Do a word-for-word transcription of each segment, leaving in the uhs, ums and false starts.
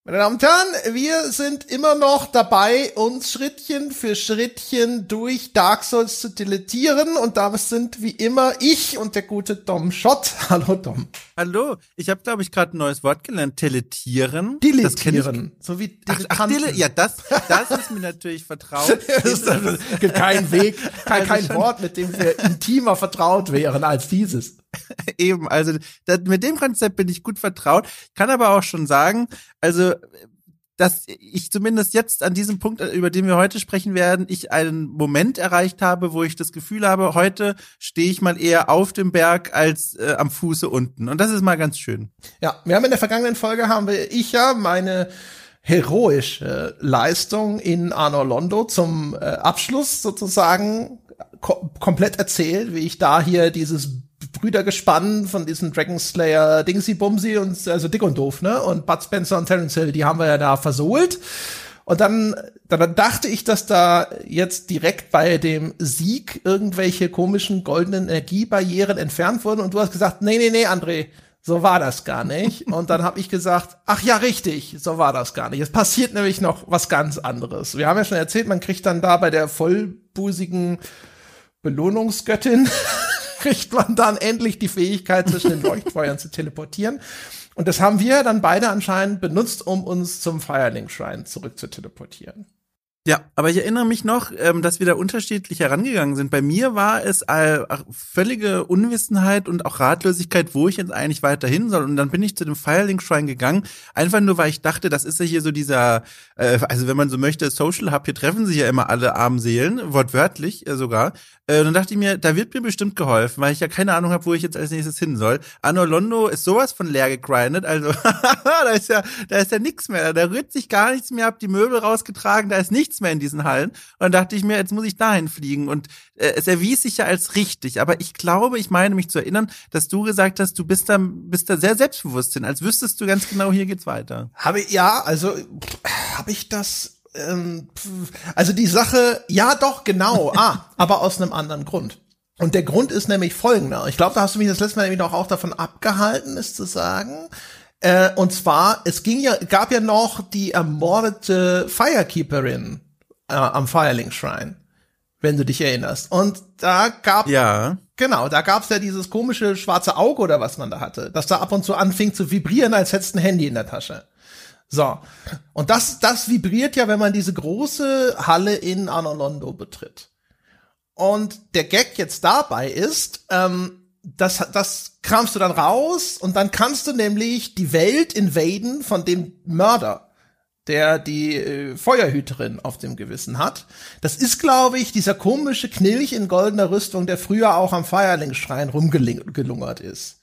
Meine Damen und Herren, wir sind immer noch dabei, uns Schrittchen für Schrittchen durch Dark Souls zu deletieren. Und da sind wie immer ich und der gute Dom Schott. Hallo Dom. Hallo, ich habe, glaube ich, gerade ein neues Wort gelernt. Teletieren. Deletieren. So wie Ach, ach, Dele ja, das, das ist mir natürlich vertraut. Es gibt keinen Weg, kein, kein Also Wort, mit dem wir intimer vertraut wären als dieses. Eben, also das, mit dem Konzept bin ich gut vertraut. Kann aber auch schon sagen, also dass ich zumindest jetzt an diesem Punkt, über den wir heute sprechen werden, ich einen Moment erreicht habe, wo ich das Gefühl habe, heute stehe ich mal eher auf dem Berg als äh, am Fuße unten. Und das ist mal ganz schön. Ja, wir haben in der vergangenen Folge, haben wir, ich ja meine heroische Leistung in Anor Londo zum äh, Abschluss sozusagen ko- komplett erzählt, wie ich da hier dieses Brüdergespann von diesem Dragon Slayer Dingsy Bumsy und also Dick und Doof, ne? Und Bud Spencer und Terence Hill, die haben wir ja da versohlt. Und dann, dann dachte ich, dass da jetzt direkt bei dem Sieg irgendwelche komischen goldenen Energiebarrieren entfernt wurden. Und du hast gesagt, nee, nee, nee, André, so war das gar nicht. Und dann habe ich gesagt, ach ja, richtig, so war das gar nicht. Es passiert nämlich noch was ganz anderes. Wir haben ja schon erzählt, man kriegt dann da bei der vollbusigen Belohnungsgöttin kriegt man dann endlich die Fähigkeit, zwischen den Leuchtfeuern zu teleportieren. Und das haben wir dann beide anscheinend benutzt, um uns zum Firelink-Schrein zurück zu teleportieren. Ja, aber ich erinnere mich noch, ähm, dass wir da unterschiedlich herangegangen sind. Bei mir war es äh, völlige Unwissenheit und auch Ratlosigkeit, wo ich jetzt eigentlich weiterhin soll. Und dann bin ich zu dem Firelink-Schrein gegangen, einfach nur, weil ich dachte, das ist ja hier so dieser, äh, also wenn man so möchte, Social Hub, hier treffen sich ja immer alle armen Seelen, wortwörtlich äh, sogar. Äh, und dann dachte ich mir, da wird mir bestimmt geholfen, weil ich ja keine Ahnung habe, wo ich jetzt als nächstes hin soll. Anor Londo ist sowas von leer gegrindet, also da ist ja, da ist ja nichts mehr, da rührt sich gar nichts mehr, hab die Möbel rausgetragen, da ist nichts mehr in diesen Hallen. Und dann dachte ich mir, jetzt muss ich dahin fliegen. Und äh, es erwies sich ja als richtig. Aber ich glaube, ich meine mich zu erinnern, dass du gesagt hast, du bist da, bist da sehr selbstbewusst hin, als wüsstest du ganz genau, hier geht's weiter. Habe ich, ja, also habe ich das, ähm, also die Sache, ja doch, genau, ah, aber aus einem anderen Grund. Und der Grund ist nämlich folgender. Ich glaube, da hast du mich das letzte Mal nämlich auch davon abgehalten, es zu sagen. Äh, und zwar, es ging ja, gab ja noch die ermordete Firekeeperin äh, am Firelink-Schrein, wenn du dich erinnerst. Und da gab, ja, genau, da gab's ja dieses komische schwarze Auge oder was man da hatte, das da ab und zu anfing zu vibrieren, als hättest du ein Handy in der Tasche. So. Und das, das vibriert ja, wenn man diese große Halle in Anor Londo betritt. Und der Gag jetzt dabei ist, ähm, Das, das kramst du dann raus und dann kannst du nämlich die Welt invaden von dem Mörder, der die äh, Feuerhüterin auf dem Gewissen hat. Das ist, glaube ich, dieser komische Knilch in goldener Rüstung, der früher auch am Firelink-Schrein rumgelungert ist.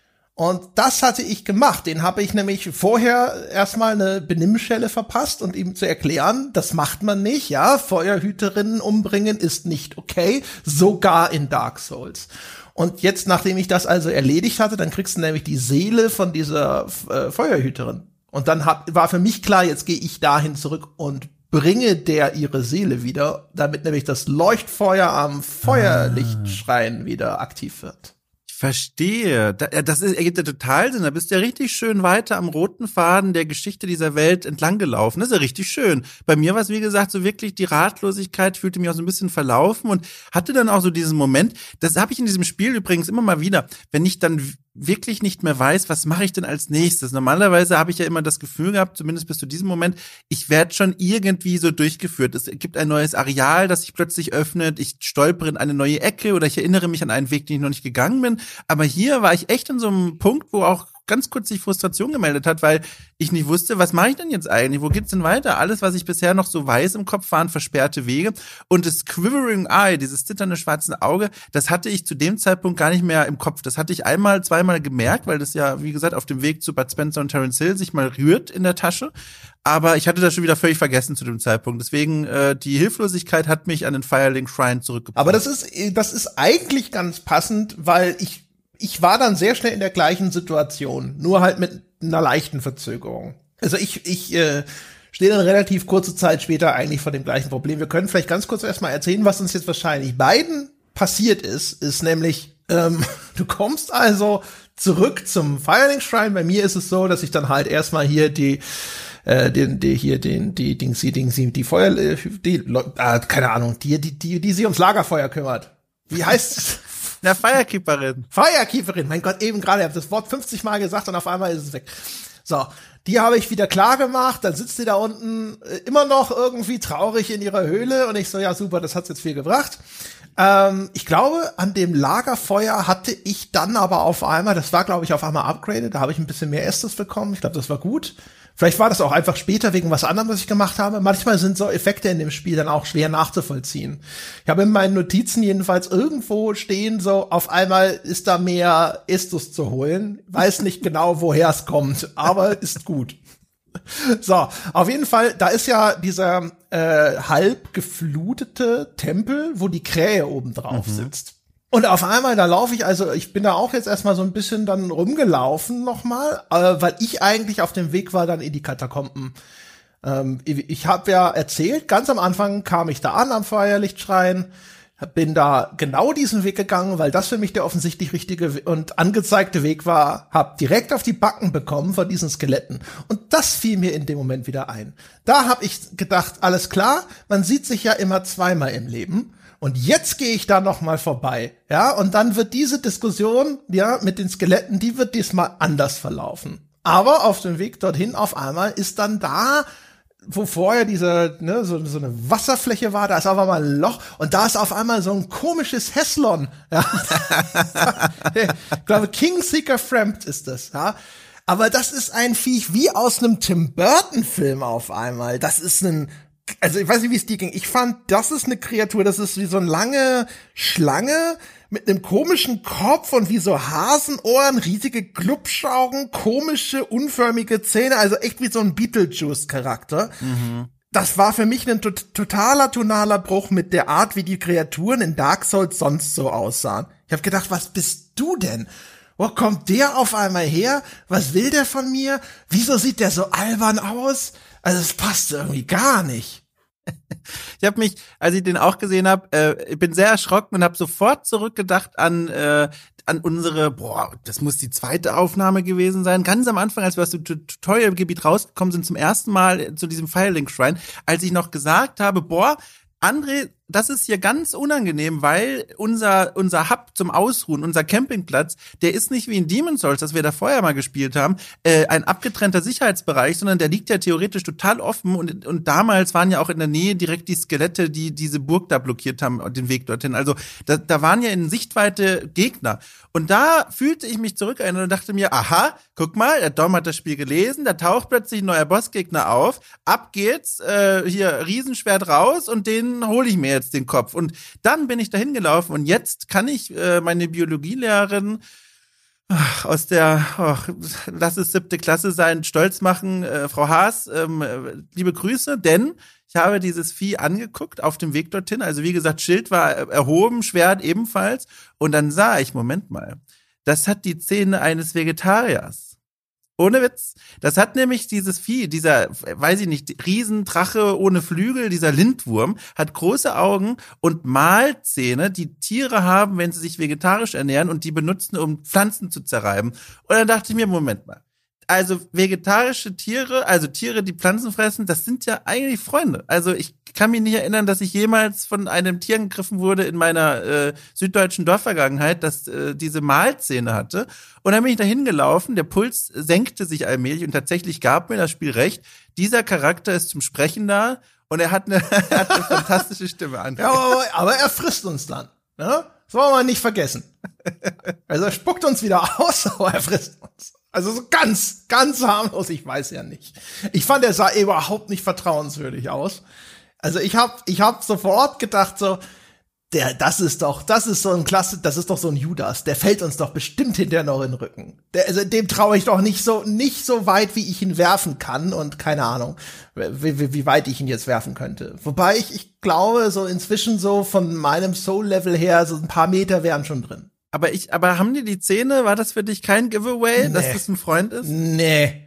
Und das hatte ich gemacht. Den habe ich nämlich vorher erstmal eine Benimmschelle verpasst und ihm zu erklären, das macht man nicht, ja, Feuerhüterinnen umbringen ist nicht okay, sogar in Dark Souls. Und jetzt, nachdem ich das also erledigt hatte, dann kriegst du nämlich die Seele von dieser äh, Feuerhüterin. Und dann hab, war für mich klar, jetzt gehe ich dahin zurück und bringe der ihre Seele wieder, damit nämlich das Leuchtfeuer am Feuerlichtschrein ah. wieder aktiv wird. Verstehe. Das ist, ergibt ja total Sinn. Da bist du ja richtig schön weiter am roten Faden der Geschichte dieser Welt entlang gelaufen. Das ist ja richtig schön. Bei mir war es, wie gesagt, so wirklich die Ratlosigkeit, fühlte mich auch so ein bisschen verlaufen und hatte dann auch so diesen Moment, das habe ich in diesem Spiel übrigens immer mal wieder, wenn ich dann wirklich nicht mehr weiß, was mache ich denn als nächstes. Normalerweise habe ich ja immer das Gefühl gehabt, zumindest bis zu diesem Moment, ich werde schon irgendwie so durchgeführt. Es gibt ein neues Areal, das sich plötzlich öffnet, ich stolpere in eine neue Ecke oder ich erinnere mich an einen Weg, den ich noch nicht gegangen bin. Aber hier war ich echt an so einem Punkt, wo auch ganz kurz sich Frustration gemeldet hat, weil ich nicht wusste, was mache ich denn jetzt eigentlich? Wo geht's denn weiter? Alles, was ich bisher noch so weiß im Kopf, waren versperrte Wege. Und das Quivering Eye, dieses zitternde schwarze Auge, das hatte ich zu dem Zeitpunkt gar nicht mehr im Kopf. Das hatte ich einmal, zweimal gemerkt, weil das ja, wie gesagt, auf dem Weg zu Bud Spencer und Terence Hill sich mal rührt in der Tasche. Aber ich hatte das schon wieder völlig vergessen zu dem Zeitpunkt. Deswegen, äh, die Hilflosigkeit hat mich an den Firelink Shrine zurückgebracht. Aber das ist, das ist eigentlich ganz passend, weil ich Ich war dann sehr schnell in der gleichen Situation, nur halt mit einer leichten Verzögerung. Also ich, ich äh, stehe dann relativ kurze Zeit später eigentlich vor dem gleichen Problem. Wir können vielleicht ganz kurz erstmal erzählen, was uns jetzt wahrscheinlich beiden passiert ist, ist nämlich, ähm, du kommst also zurück zum Firelink Shrine. Bei mir ist es so, dass ich dann halt erstmal hier die äh, den, die hier, den, die Dingsy, Dingsy, die Feuer, die, äh, keine Ahnung, die, die, die, die sich ums Lagerfeuer kümmert. Wie heißt Na, Firekeeperin. Firekeeperin, mein Gott, eben gerade, ich habe das Wort fünfzig Mal gesagt und auf einmal ist es weg. So, die habe ich wieder klar gemacht, dann sitzt die da unten äh, immer noch irgendwie traurig in ihrer Höhle und ich so, ja super, das hat's jetzt viel gebracht. Ähm, ich glaube, an dem Lagerfeuer hatte ich dann aber auf einmal, das war glaube ich auf einmal upgraded, da habe ich ein bisschen mehr Estus bekommen, ich glaube, das war gut. Vielleicht war das auch einfach später wegen was anderem, was ich gemacht habe. Manchmal sind so Effekte in dem Spiel dann auch schwer nachzuvollziehen. Ich habe in meinen Notizen jedenfalls irgendwo stehen, so auf einmal ist da mehr Estus zu holen. Weiß nicht genau, woher es kommt, aber ist gut. So, auf jeden Fall, da ist ja dieser äh, halb geflutete Tempel, wo die Krähe oben drauf mhm. sitzt. Und auf einmal, da laufe ich, also ich bin da auch jetzt erstmal so ein bisschen dann rumgelaufen nochmal, äh, weil ich eigentlich auf dem Weg war dann in die Katakomben. Ähm, ich ich habe ja erzählt, ganz am Anfang kam ich da an am Feuerlichtschrein, bin da genau diesen Weg gegangen, weil das für mich der offensichtlich richtige und angezeigte Weg war, hab direkt auf die Backen bekommen von diesen Skeletten. Und das fiel mir in dem Moment wieder ein. Da habe ich gedacht, alles klar, man sieht sich ja immer zweimal im Leben. Und jetzt gehe ich da noch mal vorbei, ja, und dann wird diese Diskussion, ja, mit den Skeletten, die wird diesmal anders verlaufen. Aber auf dem Weg dorthin auf einmal ist dann da, wo vorher diese, ne, so, so eine Wasserfläche war, da ist auf einmal ein Loch und da ist auf einmal so ein komisches Heslon, ja. Ich glaube, Kingseeker Frampt ist das, ja. Aber das ist ein Viech wie aus einem Tim Burton Film auf einmal. Das ist ein Also ich weiß nicht, wie es dir ging. Ich fand, das ist eine Kreatur, das ist wie so eine lange Schlange mit einem komischen Kopf und wie so Hasenohren, riesige Glubschaugen, komische, unförmige Zähne, also echt wie so ein Beetlejuice-Charakter. Mhm. Das war für mich ein to- totaler tonaler Bruch mit der Art, wie die Kreaturen in Dark Souls sonst so aussahen. Ich habe gedacht, was bist du denn? Wo kommt der auf einmal her? Was will der von mir? Wieso sieht der so albern aus? Also es passt irgendwie gar nicht. Ich habe mich, als ich den auch gesehen habe, äh, ich bin sehr erschrocken und habe sofort zurückgedacht an äh, an unsere, boah, das muss die zweite Aufnahme gewesen sein, ganz am Anfang, als wir aus dem Tutorial-Gebiet rausgekommen sind, zum ersten Mal zu diesem Firelink-Shrine, als ich noch gesagt habe, boah, André, das ist hier ganz unangenehm, weil unser unser Hub zum Ausruhen, unser Campingplatz, der ist nicht wie in Demon's Souls, das wir da vorher mal gespielt haben, äh, ein abgetrennter Sicherheitsbereich, sondern der liegt ja theoretisch total offen und und damals waren ja auch in der Nähe direkt die Skelette, die diese Burg da blockiert haben, den Weg dorthin. Also da, da waren ja in Sichtweite Gegner. Und da fühlte ich mich zurückerinnert und dachte mir, aha, guck mal, der Dom hat das Spiel gelesen, da taucht plötzlich ein neuer Bossgegner auf, ab geht's, äh, hier Riesenschwert raus und den hole ich mir jetzt den Kopf. Und dann bin ich dahin gelaufen und jetzt kann ich äh, meine Biologielehrerin ach, aus der, ach, lass es siebte Klasse sein, stolz machen, äh, Frau Haas, ähm, liebe Grüße, denn ich habe dieses Vieh angeguckt auf dem Weg dorthin. Also wie gesagt, Schild war erhoben, Schwert ebenfalls. Und dann sah ich, Moment mal, das hat die Zähne eines Vegetariers. Ohne Witz. Das hat nämlich dieses Vieh, dieser, weiß ich nicht, Riesendrache ohne Flügel, dieser Lindwurm, hat große Augen und Mahlzähne, die Tiere haben, wenn sie sich vegetarisch ernähren und die benutzen, um Pflanzen zu zerreiben. Und dann dachte ich mir, Moment mal. Also vegetarische Tiere, also Tiere, die Pflanzen fressen, das sind ja eigentlich Freunde. Also ich kann mich nicht erinnern, dass ich jemals von einem Tier gegriffen wurde in meiner äh, süddeutschen Dorfvergangenheit, das äh, diese Mahlzähne hatte. Und dann bin ich da hingelaufen, der Puls senkte sich allmählich und tatsächlich gab mir das Spiel recht. Dieser Charakter ist zum Sprechen da und er hat eine, er hat eine fantastische Stimme an. Ja, aber, aber er frisst uns dann, ne? Das wollen wir nicht vergessen. Also er spuckt uns wieder aus, aber er frisst uns. Also so ganz, ganz harmlos, ich weiß ja nicht. Ich fand, er sah überhaupt nicht vertrauenswürdig aus. Also ich hab, ich hab sofort gedacht so, der, das ist doch, das ist so ein Klasse, das ist doch so ein Judas, der fällt uns doch bestimmt hinterher noch in den Rücken. Der, also dem traue ich doch nicht so, nicht so weit, wie ich ihn werfen kann und keine Ahnung, wie, wie, wie weit ich ihn jetzt werfen könnte. Wobei ich, ich glaube, so inzwischen so von meinem Soul-Level her, so ein paar Meter wären schon drin. Aber ich, aber haben die die Zähne? War das für dich kein Giveaway, nee. dass das ein Freund ist? Nee.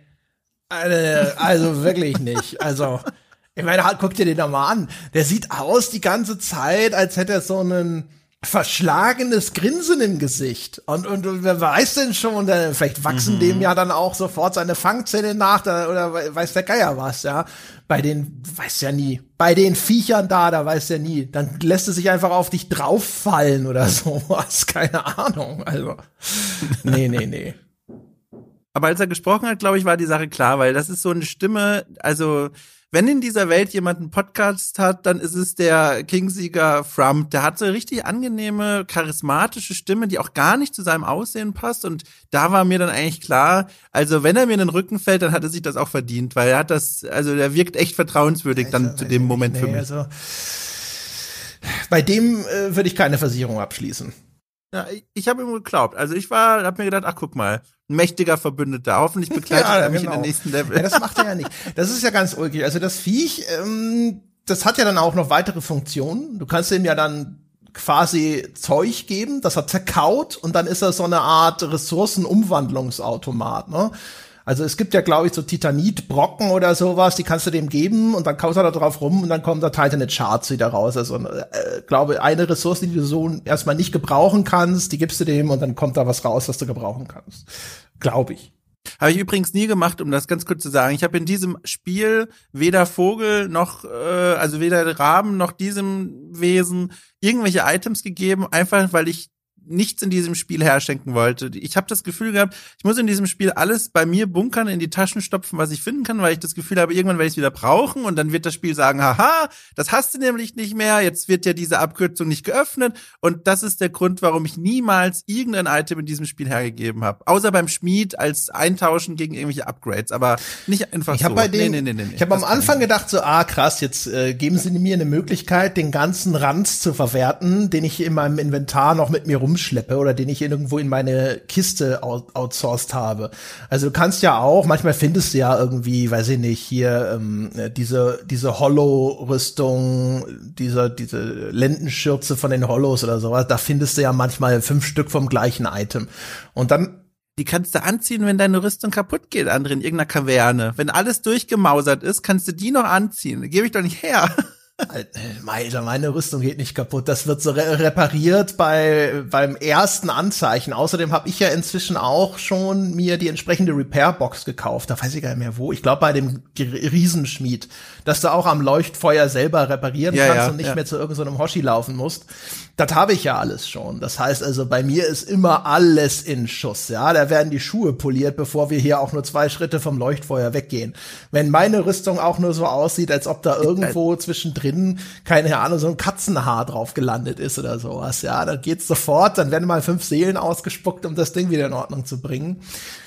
Also, also wirklich nicht. Also, ich meine, halt, guck dir den doch mal an. Der sieht aus die ganze Zeit, als hätte er so einen verschlagenes Grinsen im Gesicht. Und, und, und wer weiß denn schon, äh, vielleicht wachsen mhm. dem ja dann auch sofort seine Fangzähne nach, da, oder weiß der Geier was, ja. Bei den, weiß ja nie. Bei den Viechern da, da weiß ja nie. Dann lässt es sich einfach auf dich drauffallen oder sowas. Keine Ahnung. Also, nee, nee, nee. Aber als er gesprochen hat, glaube ich, war die Sache klar, weil das ist so eine Stimme, also wenn in dieser Welt jemand einen Podcast hat, dann ist es der Kingsieger Frump. Der hat so eine richtig angenehme, charismatische Stimme, die auch gar nicht zu seinem Aussehen passt. Und da war mir dann eigentlich klar, also wenn er mir in den Rücken fällt, dann hat er sich das auch verdient, weil er hat das, also der wirkt echt vertrauenswürdig also, dann zu dem Moment nee, für mich. Also, bei dem äh, würde ich keine Versicherung abschließen. Ja, ich, ich habe ihm geglaubt. Also ich war, habe mir gedacht, ach guck mal, ein mächtiger Verbündeter. Hoffentlich begleitet ja, er mich genau. in den nächsten Level. Ja, das macht er ja nicht. Das ist ja ganz ulkig. Also das Viech, ähm, das hat ja dann auch noch weitere Funktionen. Du kannst ihm ja dann quasi Zeug geben, das er zerkaut und dann ist er so eine Art Ressourcenumwandlungsautomat, ne? Also es gibt ja, glaube ich, so Titanitbrocken oder sowas, die kannst du dem geben und dann kaut er da drauf rum und dann kommen da Titanite Shards wieder raus. Also äh, glaube eine Ressource, die du so erstmal nicht gebrauchen kannst, die gibst du dem und dann kommt da was raus, was du gebrauchen kannst. Glaube ich. Habe ich übrigens nie gemacht, um das ganz kurz zu sagen. Ich habe in diesem Spiel weder Vogel noch, äh, also weder Raben noch diesem Wesen irgendwelche Items gegeben, einfach weil ich nichts in diesem Spiel herschenken wollte. Ich habe das Gefühl gehabt, ich muss in diesem Spiel alles bei mir bunkern, in die Taschen stopfen, was ich finden kann, weil ich das Gefühl habe, irgendwann werde ich es wieder brauchen und dann wird das Spiel sagen, haha, das hast du nämlich nicht mehr, jetzt wird ja diese Abkürzung nicht geöffnet und das ist der Grund, warum ich niemals irgendein Item in diesem Spiel hergegeben habe. Außer beim Schmied als Eintauschen gegen irgendwelche Upgrades, aber nicht einfach ich hab so. Bei den, nee, nee, nee, nee, ich habe am Anfang gedacht so, ah krass, jetzt äh, geben sie mir eine Möglichkeit, den ganzen Ranz zu verwerten, den ich in meinem Inventar noch mit mir rum schleppe oder den ich irgendwo in meine Kiste out- outsourced habe. Also du kannst ja auch, manchmal findest du ja irgendwie, weiß ich nicht, hier ähm, diese diese Hollow-Rüstung, diese diese Lendenschürze von den Hollows oder sowas, da findest du ja manchmal fünf Stück vom gleichen Item. Und dann die kannst du anziehen, wenn deine Rüstung kaputt geht, André, in irgendeiner Kaverne. Wenn alles durchgemausert ist, kannst du die noch anziehen. Gebe ich doch nicht her. Alter, meine Rüstung geht nicht kaputt. Das wird so re- repariert bei beim ersten Anzeichen. Außerdem habe ich ja inzwischen auch schon mir die entsprechende Repair-Box gekauft. Da weiß ich gar nicht mehr wo. Ich glaube bei dem G- Riesenschmied, dass du auch am Leuchtfeuer selber reparieren ja, kannst ja, und nicht ja. mehr zu irgendeinem so Hoshi laufen musst. Das habe ich ja alles schon. Das heißt also, bei mir ist immer alles in Schuss. Ja, da werden die Schuhe poliert, bevor wir hier auch nur zwei Schritte vom Leuchtfeuer weggehen. Wenn meine Rüstung auch nur so aussieht, als ob da irgendwo zwischendrin, keine Ahnung, so ein Katzenhaar drauf gelandet ist oder sowas, ja, dann geht's sofort, dann werden mal fünf Seelen ausgespuckt, um das Ding wieder in Ordnung zu bringen.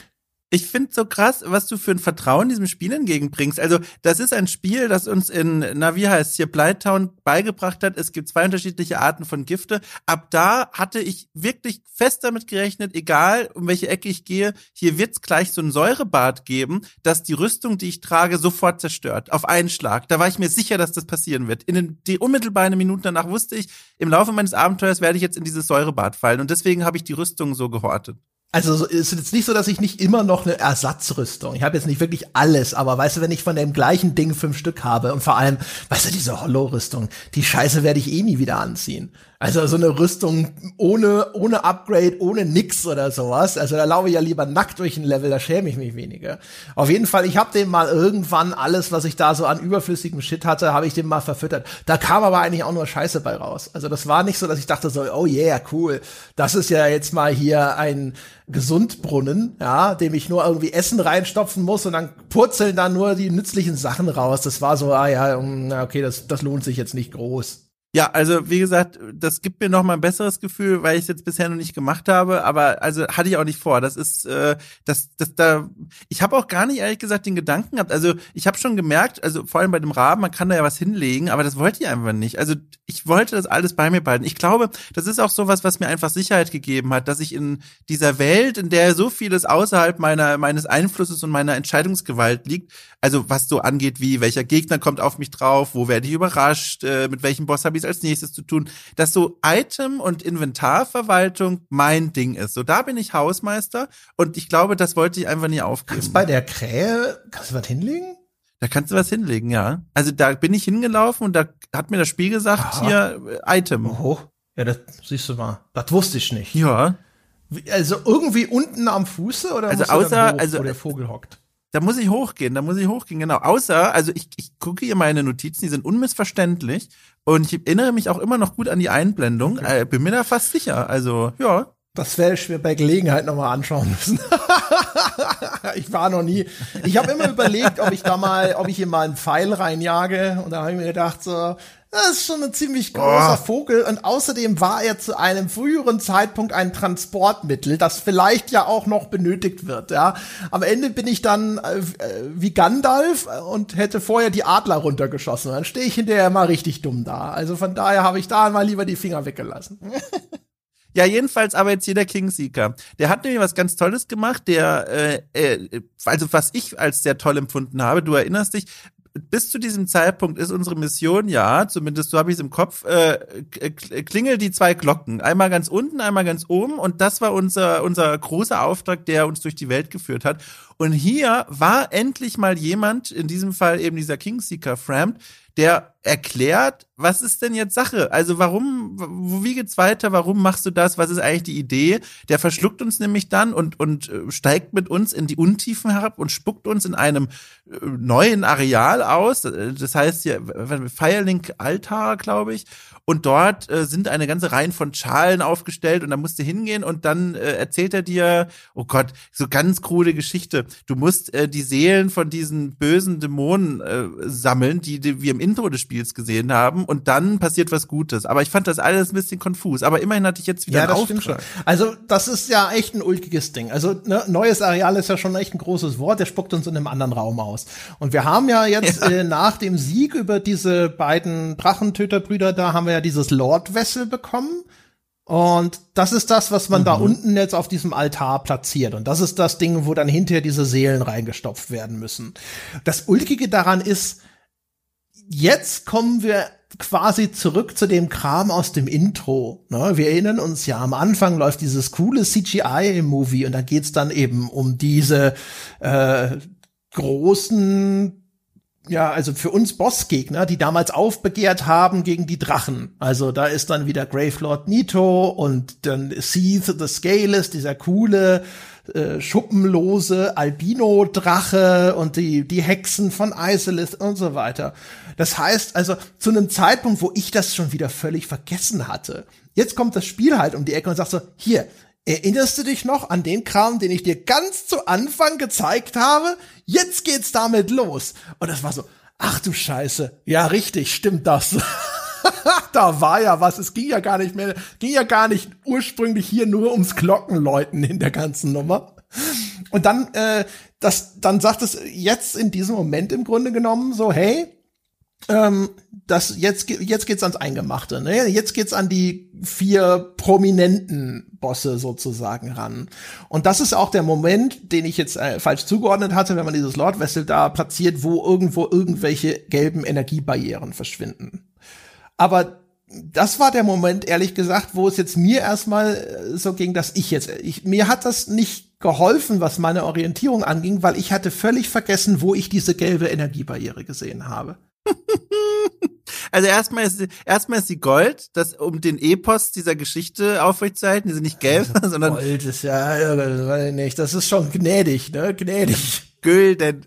Ich finde so krass, was du für ein Vertrauen diesem Spiel entgegenbringst. Also, das ist ein Spiel, das uns in, na, wie heißt hier, Blighttown beigebracht hat, es gibt zwei unterschiedliche Arten von Gifte. Ab da hatte ich wirklich fest damit gerechnet, egal um welche Ecke ich gehe, hier wird's gleich so ein Säurebad geben, das die Rüstung, die ich trage, sofort zerstört. Auf einen Schlag. Da war ich mir sicher, dass das passieren wird. In den, die unmittelbaren Minuten danach wusste ich, im Laufe meines Abenteuers werde ich jetzt in dieses Säurebad fallen. Und deswegen habe ich die Rüstung so gehortet. Also ist jetzt nicht so, dass ich nicht immer noch eine Ersatzrüstung. Ich habe jetzt nicht wirklich alles, aber weißt du, wenn ich von dem gleichen Ding fünf Stück habe und vor allem, weißt du, diese Hollow-Rüstung, die Scheiße werde ich eh nie wieder anziehen. Also so eine Rüstung ohne ohne Upgrade, ohne nix oder sowas. Also da laufe ich ja lieber nackt durch ein Level, da schäme ich mich weniger. Auf jeden Fall, ich habe dem mal irgendwann alles, was ich da so an überflüssigem Shit hatte, habe ich dem mal verfüttert. Da kam aber eigentlich auch nur Scheiße bei raus. Also das war nicht so, dass ich dachte so, oh yeah, cool. Das ist ja jetzt mal hier ein Gesundbrunnen, ja, dem ich nur irgendwie Essen reinstopfen muss und dann purzeln da nur die nützlichen Sachen raus. Das war so, ah ja, okay, das das lohnt sich jetzt nicht groß. Ja, also wie gesagt, das gibt mir noch mal ein besseres Gefühl, weil ich es jetzt bisher noch nicht gemacht habe, aber also hatte ich auch nicht vor. Das ist äh, das das da ich habe auch gar nicht ehrlich gesagt den Gedanken gehabt. Also, ich habe schon gemerkt, also vor allem bei dem Raben, man kann da ja was hinlegen, aber das wollte ich einfach nicht. Also, ich wollte das alles bei mir behalten. Ich glaube, das ist auch sowas, was mir einfach Sicherheit gegeben hat, dass ich in dieser Welt, in der so vieles außerhalb meiner meines Einflusses und meiner Entscheidungsgewalt liegt, also was so angeht, wie welcher Gegner kommt auf mich drauf, wo werde ich überrascht, äh, mit welchem Boss habe ich es als nächstes zu tun, dass so Item- und Inventarverwaltung mein Ding ist. So, da bin ich Hausmeister und ich glaube, das wollte ich einfach nie aufgeben. Kannst bei der Krähe, kannst du was hinlegen? Da kannst du was hinlegen, ja. Also da bin ich hingelaufen und da hat mir das Spiel gesagt, aha, hier, äh, Item. Oh. Ja, das siehst du mal. Das wusste ich nicht. Ja. Also irgendwie unten am Fuße oder Also musst du außer, dann hoch, also, wo der Vogel hockt? Da muss ich hochgehen, da muss ich hochgehen, genau. Außer, also ich, ich gucke hier meine Notizen, die sind unmissverständlich und ich erinnere mich auch immer noch gut an die Einblendung. Okay. Äh, bin mir da fast sicher, also, ja. Das werde ich mir bei Gelegenheit nochmal anschauen müssen. Ich war noch nie. Ich habe immer überlegt, ob ich da mal, ob ich hier mal einen Pfeil reinjage. Und da habe ich mir gedacht, so, das ist schon ein ziemlich großer oh. Vogel. Und außerdem war er zu einem früheren Zeitpunkt ein Transportmittel, das vielleicht ja auch noch benötigt wird. Ja, am Ende bin ich dann äh, wie Gandalf und hätte vorher die Adler runtergeschossen. Dann stehe ich hinterher mal richtig dumm da. Also von daher habe ich da mal lieber die Finger weggelassen. Ja, jedenfalls aber jetzt hier der Kingseeker. Der hat nämlich was ganz Tolles gemacht, der, äh, äh, also was ich als sehr toll empfunden habe, du erinnerst dich, bis zu diesem Zeitpunkt ist unsere Mission, ja, zumindest so habe ich es im Kopf, äh, klingel die zwei Glocken. Einmal ganz unten, einmal ganz oben und das war unser, unser großer Auftrag, der uns durch die Welt geführt hat. Und hier war endlich mal jemand, in diesem Fall eben dieser Kingseeker Frampt, der erklärt, was ist denn jetzt Sache? Also warum, wie geht's weiter? Warum machst du das? Was ist eigentlich die Idee? Der verschluckt uns nämlich dann und, und steigt mit uns in die Untiefen herab und spuckt uns in einem neuen Areal aus. Das heißt hier Firelink Altar, glaube ich. Und dort äh, sind eine ganze Reihe von Schalen aufgestellt und da musst du hingehen und dann äh, erzählt er dir, oh Gott, so ganz krude Geschichte. Du musst äh, die Seelen von diesen bösen Dämonen äh, sammeln, die, die wir im Intro des Spiels gesehen haben und dann passiert was Gutes. Aber ich fand das alles ein bisschen konfus. Aber immerhin hatte ich jetzt wieder ja, einen das Auftrag. Stimmt schon. Also das ist ja echt ein ulkiges Ding. Also ne, neues Areal ist ja schon echt ein großes Wort. Der spuckt uns in einem anderen Raum aus. Und wir haben ja jetzt ja. Äh, nach dem Sieg über diese beiden Drachentöterbrüder, da haben wir ja dieses Lord Vessel bekommen. Und das ist das, was man mhm. da unten jetzt auf diesem Altar platziert. Und das ist das Ding, wo dann hinterher diese Seelen reingestopft werden müssen. Das Ulkige daran ist, jetzt kommen wir quasi zurück zu dem Kram aus dem Intro. Ne? Wir erinnern uns ja, am Anfang läuft dieses coole C G I im Movie und da geht's dann eben um diese äh, großen, ja, also für uns Bossgegner, die damals aufbegehrt haben gegen die Drachen. Also da ist dann wieder Gravelord Nito und dann Seath the Scaleless, dieser coole, äh, schuppenlose Albino-Drache und die, die Hexen von Isolith und so weiter. Das heißt also, zu einem Zeitpunkt, wo ich das schon wieder völlig vergessen hatte. Jetzt kommt das Spiel halt um die Ecke und sagt so, hier, erinnerst du dich noch an den Kram, den ich dir ganz zu Anfang gezeigt habe? Jetzt geht's damit los. Und das war so, ach du Scheiße. Ja, richtig, stimmt das. Da war ja was. Es ging ja gar nicht mehr, ging ja gar nicht ursprünglich hier nur ums Glockenläuten in der ganzen Nummer. Und dann, äh, das, dann sagt es jetzt in diesem Moment im Grunde genommen so, hey, Ähm, das jetzt jetzt geht's ans Eingemachte, ne? Jetzt geht's an die vier prominenten Bosse sozusagen ran. Und das ist auch der Moment, den ich jetzt äh, falsch zugeordnet hatte, wenn man dieses Lord Vessel da platziert, wo irgendwo irgendwelche gelben Energiebarrieren verschwinden. Aber das war der Moment, ehrlich gesagt, wo es jetzt mir erstmal so ging, dass ich jetzt ich mir hat das nicht geholfen, was meine Orientierung anging, weil ich hatte völlig vergessen, wo ich diese gelbe Energiebarriere gesehen habe. Also erstmal ist, erstmal ist sie Gold, das, um den Epos dieser Geschichte aufrechtzuerhalten. Die sind nicht gelb, also, sondern Gold ist ja, weiß ich nicht, das ist schon gnädig, ne, gnädig. Gülden.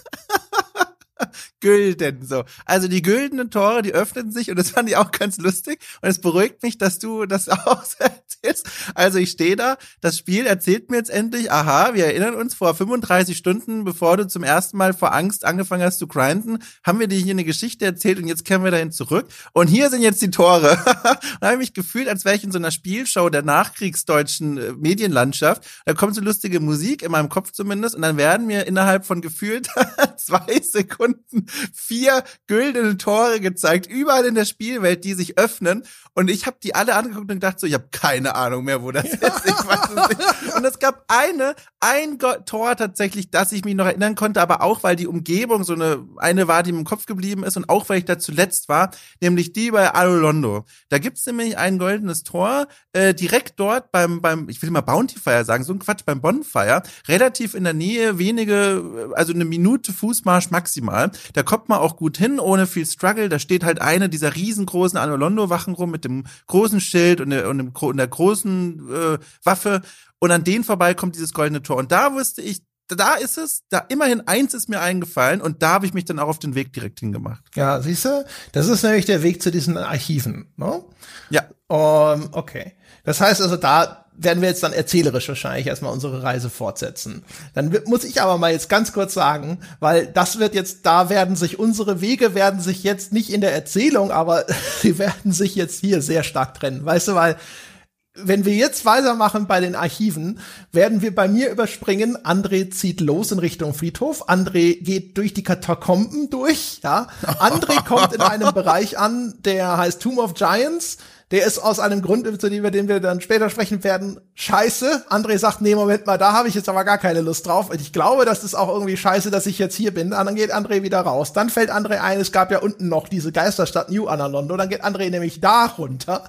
Gülden, so. Also die güldenen Tore, die öffnen sich und das fand ich auch ganz lustig und es beruhigt mich, dass du das auch so erzählst. Also ich stehe da, das Spiel erzählt mir jetzt endlich, aha, wir erinnern uns, vor fünfunddreißig Stunden, bevor du zum ersten Mal vor Angst angefangen hast zu grinden, haben wir dir hier eine Geschichte erzählt und jetzt kehren wir dahin zurück und hier sind jetzt die Tore. Da habe ich mich gefühlt, als wäre ich in so einer Spielshow der nachkriegsdeutschen Medienlandschaft. Da kommt so lustige Musik, in meinem Kopf zumindest, und dann werden mir innerhalb von gefühlt zwei Sekunden vier güldene Tore gezeigt, überall in der Spielwelt, die sich öffnen. Und ich habe die alle angeguckt und gedacht so, ich habe keine Ahnung mehr, wo das ist. Ich weiß es nicht. Und es gab eine, ein Go- Tor tatsächlich, das ich mich noch erinnern konnte, aber auch, weil die Umgebung so eine, eine war, die mir im Kopf geblieben ist und auch, weil ich da zuletzt war, nämlich die bei Arolondo. Da gibt's nämlich ein goldenes Tor, äh, direkt dort beim, beim, ich will mal Bounty Fire sagen, so ein Quatsch, beim Bonfire, relativ in der Nähe, wenige, also eine Minute Fußmarsch maximal. Da Da kommt man auch gut hin, ohne viel Struggle. Da steht halt eine dieser riesengroßen Anor Londo-Wachen rum mit dem großen Schild und der, und dem, und der großen äh, Waffe. Und an denen vorbei kommt dieses goldene Tor. Und da wusste ich, da ist es, da immerhin eins ist mir eingefallen und da habe ich mich dann auch auf den Weg direkt hingemacht. Ja, siehst du, das ist nämlich der Weg zu diesen Archiven, ne? Ja. Um, okay. Das heißt also, da werden wir jetzt dann erzählerisch wahrscheinlich erstmal unsere Reise fortsetzen. Dann w- muss ich aber mal jetzt ganz kurz sagen, weil das wird jetzt, da werden sich unsere Wege werden sich jetzt nicht in der Erzählung, aber sie werden sich jetzt hier sehr stark trennen. Weißt du, weil wenn wir jetzt weitermachen bei den Archiven, werden wir bei mir überspringen. André zieht los in Richtung Friedhof. André geht durch die Katakomben durch, ja. André kommt in einem Bereich an, der heißt Tomb of Giants. Der ist aus einem Grund, über den wir dann später sprechen werden, scheiße. André sagt, nee, Moment mal, da habe ich jetzt aber gar keine Lust drauf. Und ich glaube, das ist auch irgendwie scheiße, dass ich jetzt hier bin. Dann geht André wieder raus. Dann fällt André ein, es gab ja unten noch diese Geisterstadt New Anor Londo. Dann geht André nämlich da runter.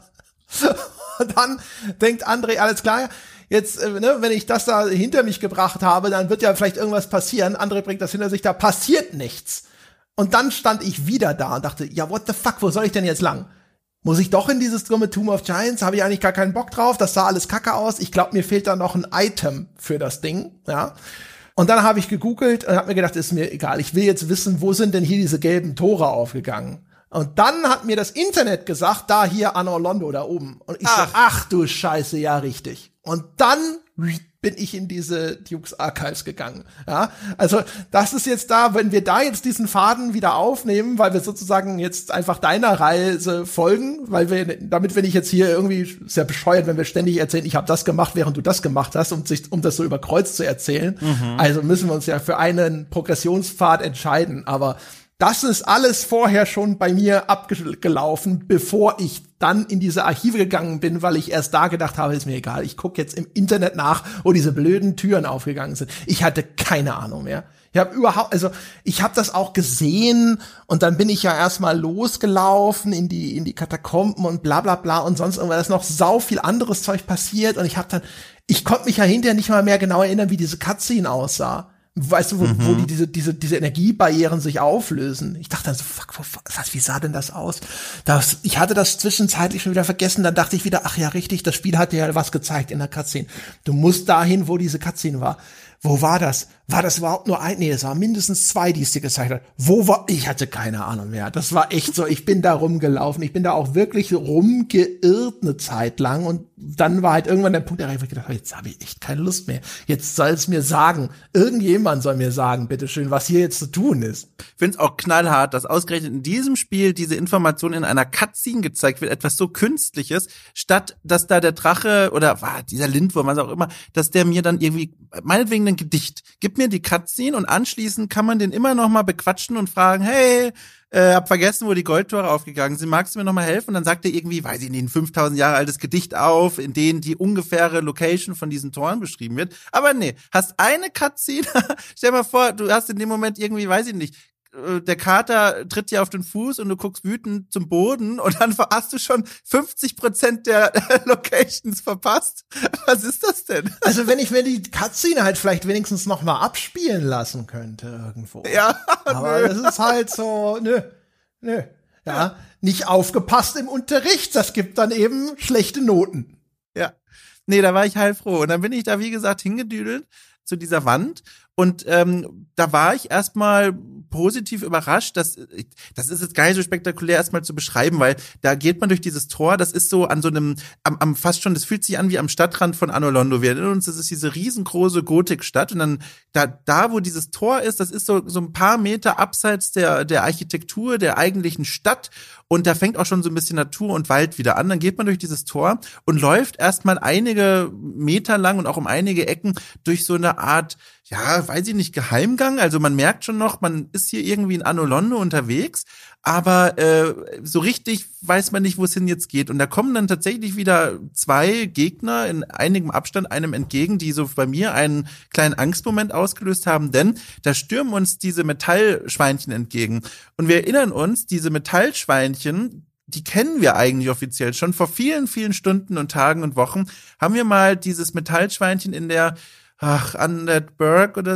Und dann denkt André, alles klar, jetzt, äh, ne, wenn ich das da hinter mich gebracht habe, dann wird ja vielleicht irgendwas passieren. André bringt das hinter sich, da passiert nichts. Und dann stand ich wieder da und dachte, ja, what the fuck, wo soll ich denn jetzt lang? Muss ich doch in dieses dumme Tomb of Giants? Habe ich eigentlich gar keinen Bock drauf. Das sah alles kacke aus. Ich glaube, mir fehlt da noch ein Item für das Ding, ja. Und dann habe ich gegoogelt und habe mir gedacht, ist mir egal. Ich will jetzt wissen, wo sind denn hier diese gelben Tore aufgegangen? Und dann hat mir das Internet gesagt, da hier Anor Londo da oben. Und ich ach. so, ach du Scheiße, ja richtig. Und dann bin ich in diese Dukes Archives gegangen. Ja, also das ist jetzt da, wenn wir da jetzt diesen Faden wieder aufnehmen, weil wir sozusagen jetzt einfach deiner Reise folgen, weil wir, damit wenn ich jetzt hier irgendwie, ist ja bescheuert, wenn wir ständig erzählen, ich habe das gemacht, während du das gemacht hast, um sich, um das so über Kreuz zu erzählen. Mhm. Also müssen wir uns ja für einen Progressionspfad entscheiden, aber das ist alles vorher schon bei mir abgelaufen, bevor ich dann in diese Archive gegangen bin, weil ich erst da gedacht habe, ist mir egal, ich gucke jetzt im Internet nach, wo diese blöden Türen aufgegangen sind. Ich hatte keine Ahnung mehr. Ich habe überhaupt, also ich habe das auch gesehen und dann bin ich ja erstmal losgelaufen in die in die Katakomben und bla bla bla und sonst irgendwas, ist noch sau viel anderes Zeug passiert und ich habe dann, ich konnte mich ja hinterher nicht mal mehr genau erinnern, wie diese Cutscene aussah. Weißt du, wo, mhm. wo die diese, diese, diese Energiebarrieren sich auflösen? Ich dachte dann so, fuck, was, wie sah denn das aus? Das, ich hatte das zwischenzeitlich schon wieder vergessen, dann dachte ich wieder, ach ja, richtig, das Spiel hat dir ja was gezeigt in der Cutscene. Du musst dahin, wo diese Cutscene war. Wo war das? War das überhaupt nur ein? Nee, es war mindestens zwei, die es dir gezeigt hat. Wo war? Ich hatte keine Ahnung mehr. Das war echt so, ich bin da rumgelaufen. Ich bin da auch wirklich rumgeirrt eine Zeit lang. Und dann war halt irgendwann der Punkt, wo ich gedacht habe, jetzt habe ich echt keine Lust mehr. Jetzt soll es mir sagen. Irgendjemand soll mir sagen, bitteschön, was hier jetzt zu tun ist. Ich finde es auch knallhart, dass ausgerechnet in diesem Spiel diese Information in einer Cutscene gezeigt wird, etwas so Künstliches, statt dass da der Drache oder ah, dieser Lindwurm, was auch immer, dass der mir dann irgendwie, meinetwegen ein Gedicht, gib mir die Cutscene und anschließend kann man den immer noch mal bequatschen und fragen, hey, äh, hab vergessen, wo die Goldtore aufgegangen sind, magst du mir noch mal helfen? Und dann sagt er irgendwie, weiß ich nicht, ein fünftausend Jahre altes Gedicht auf, in dem die ungefähre Location von diesen Toren beschrieben wird. Aber nee, hast eine Cutscene, stell mal vor, du hast in dem Moment irgendwie, weiß ich nicht, der Kater tritt dir auf den Fuß und du guckst wütend zum Boden und dann hast du schon fünfzig Prozent der Locations verpasst. Was ist das denn? Also wenn ich mir die Cutscene halt vielleicht wenigstens noch mal abspielen lassen könnte irgendwo. Ja. Aber nö. Das ist halt so, nö, nö. Ja, nicht aufgepasst im Unterricht. Das gibt dann eben schlechte Noten. Ja. Nee, da war ich heilfroh. Und dann bin ich da, wie gesagt, hingedüdelt zu dieser Wand. Und ähm, da war ich erstmal positiv überrascht, dass das ist jetzt gar nicht so spektakulär erstmal zu beschreiben, weil da geht man durch dieses Tor, das ist so an so einem, am, am fast schon, das fühlt sich an wie am Stadtrand von Anor Londo. Wir erinnern uns, das ist diese riesengroße Gotikstadt und dann da, da wo dieses Tor ist, das ist so so ein paar Meter abseits der der Architektur der eigentlichen Stadt und da fängt auch schon so ein bisschen Natur und Wald wieder an. Dann geht man durch dieses Tor und läuft erstmal einige Meter lang und auch um einige Ecken durch so eine Art, ja, weiß ich nicht, Geheimgang. Also man merkt schon noch, man ist hier irgendwie in Anor Londo unterwegs, aber äh, so richtig weiß man nicht, wo es hin jetzt geht. Und da kommen dann tatsächlich wieder zwei Gegner in einigem Abstand einem entgegen, die so bei mir einen kleinen Angstmoment ausgelöst haben, denn da stürmen uns diese Metallschweinchen entgegen. Und wir erinnern uns, diese Metallschweinchen, die kennen wir eigentlich offiziell schon. Vor vielen, vielen Stunden und Tagen und Wochen haben wir mal dieses Metallschweinchen in der Ach, Undead Burg oder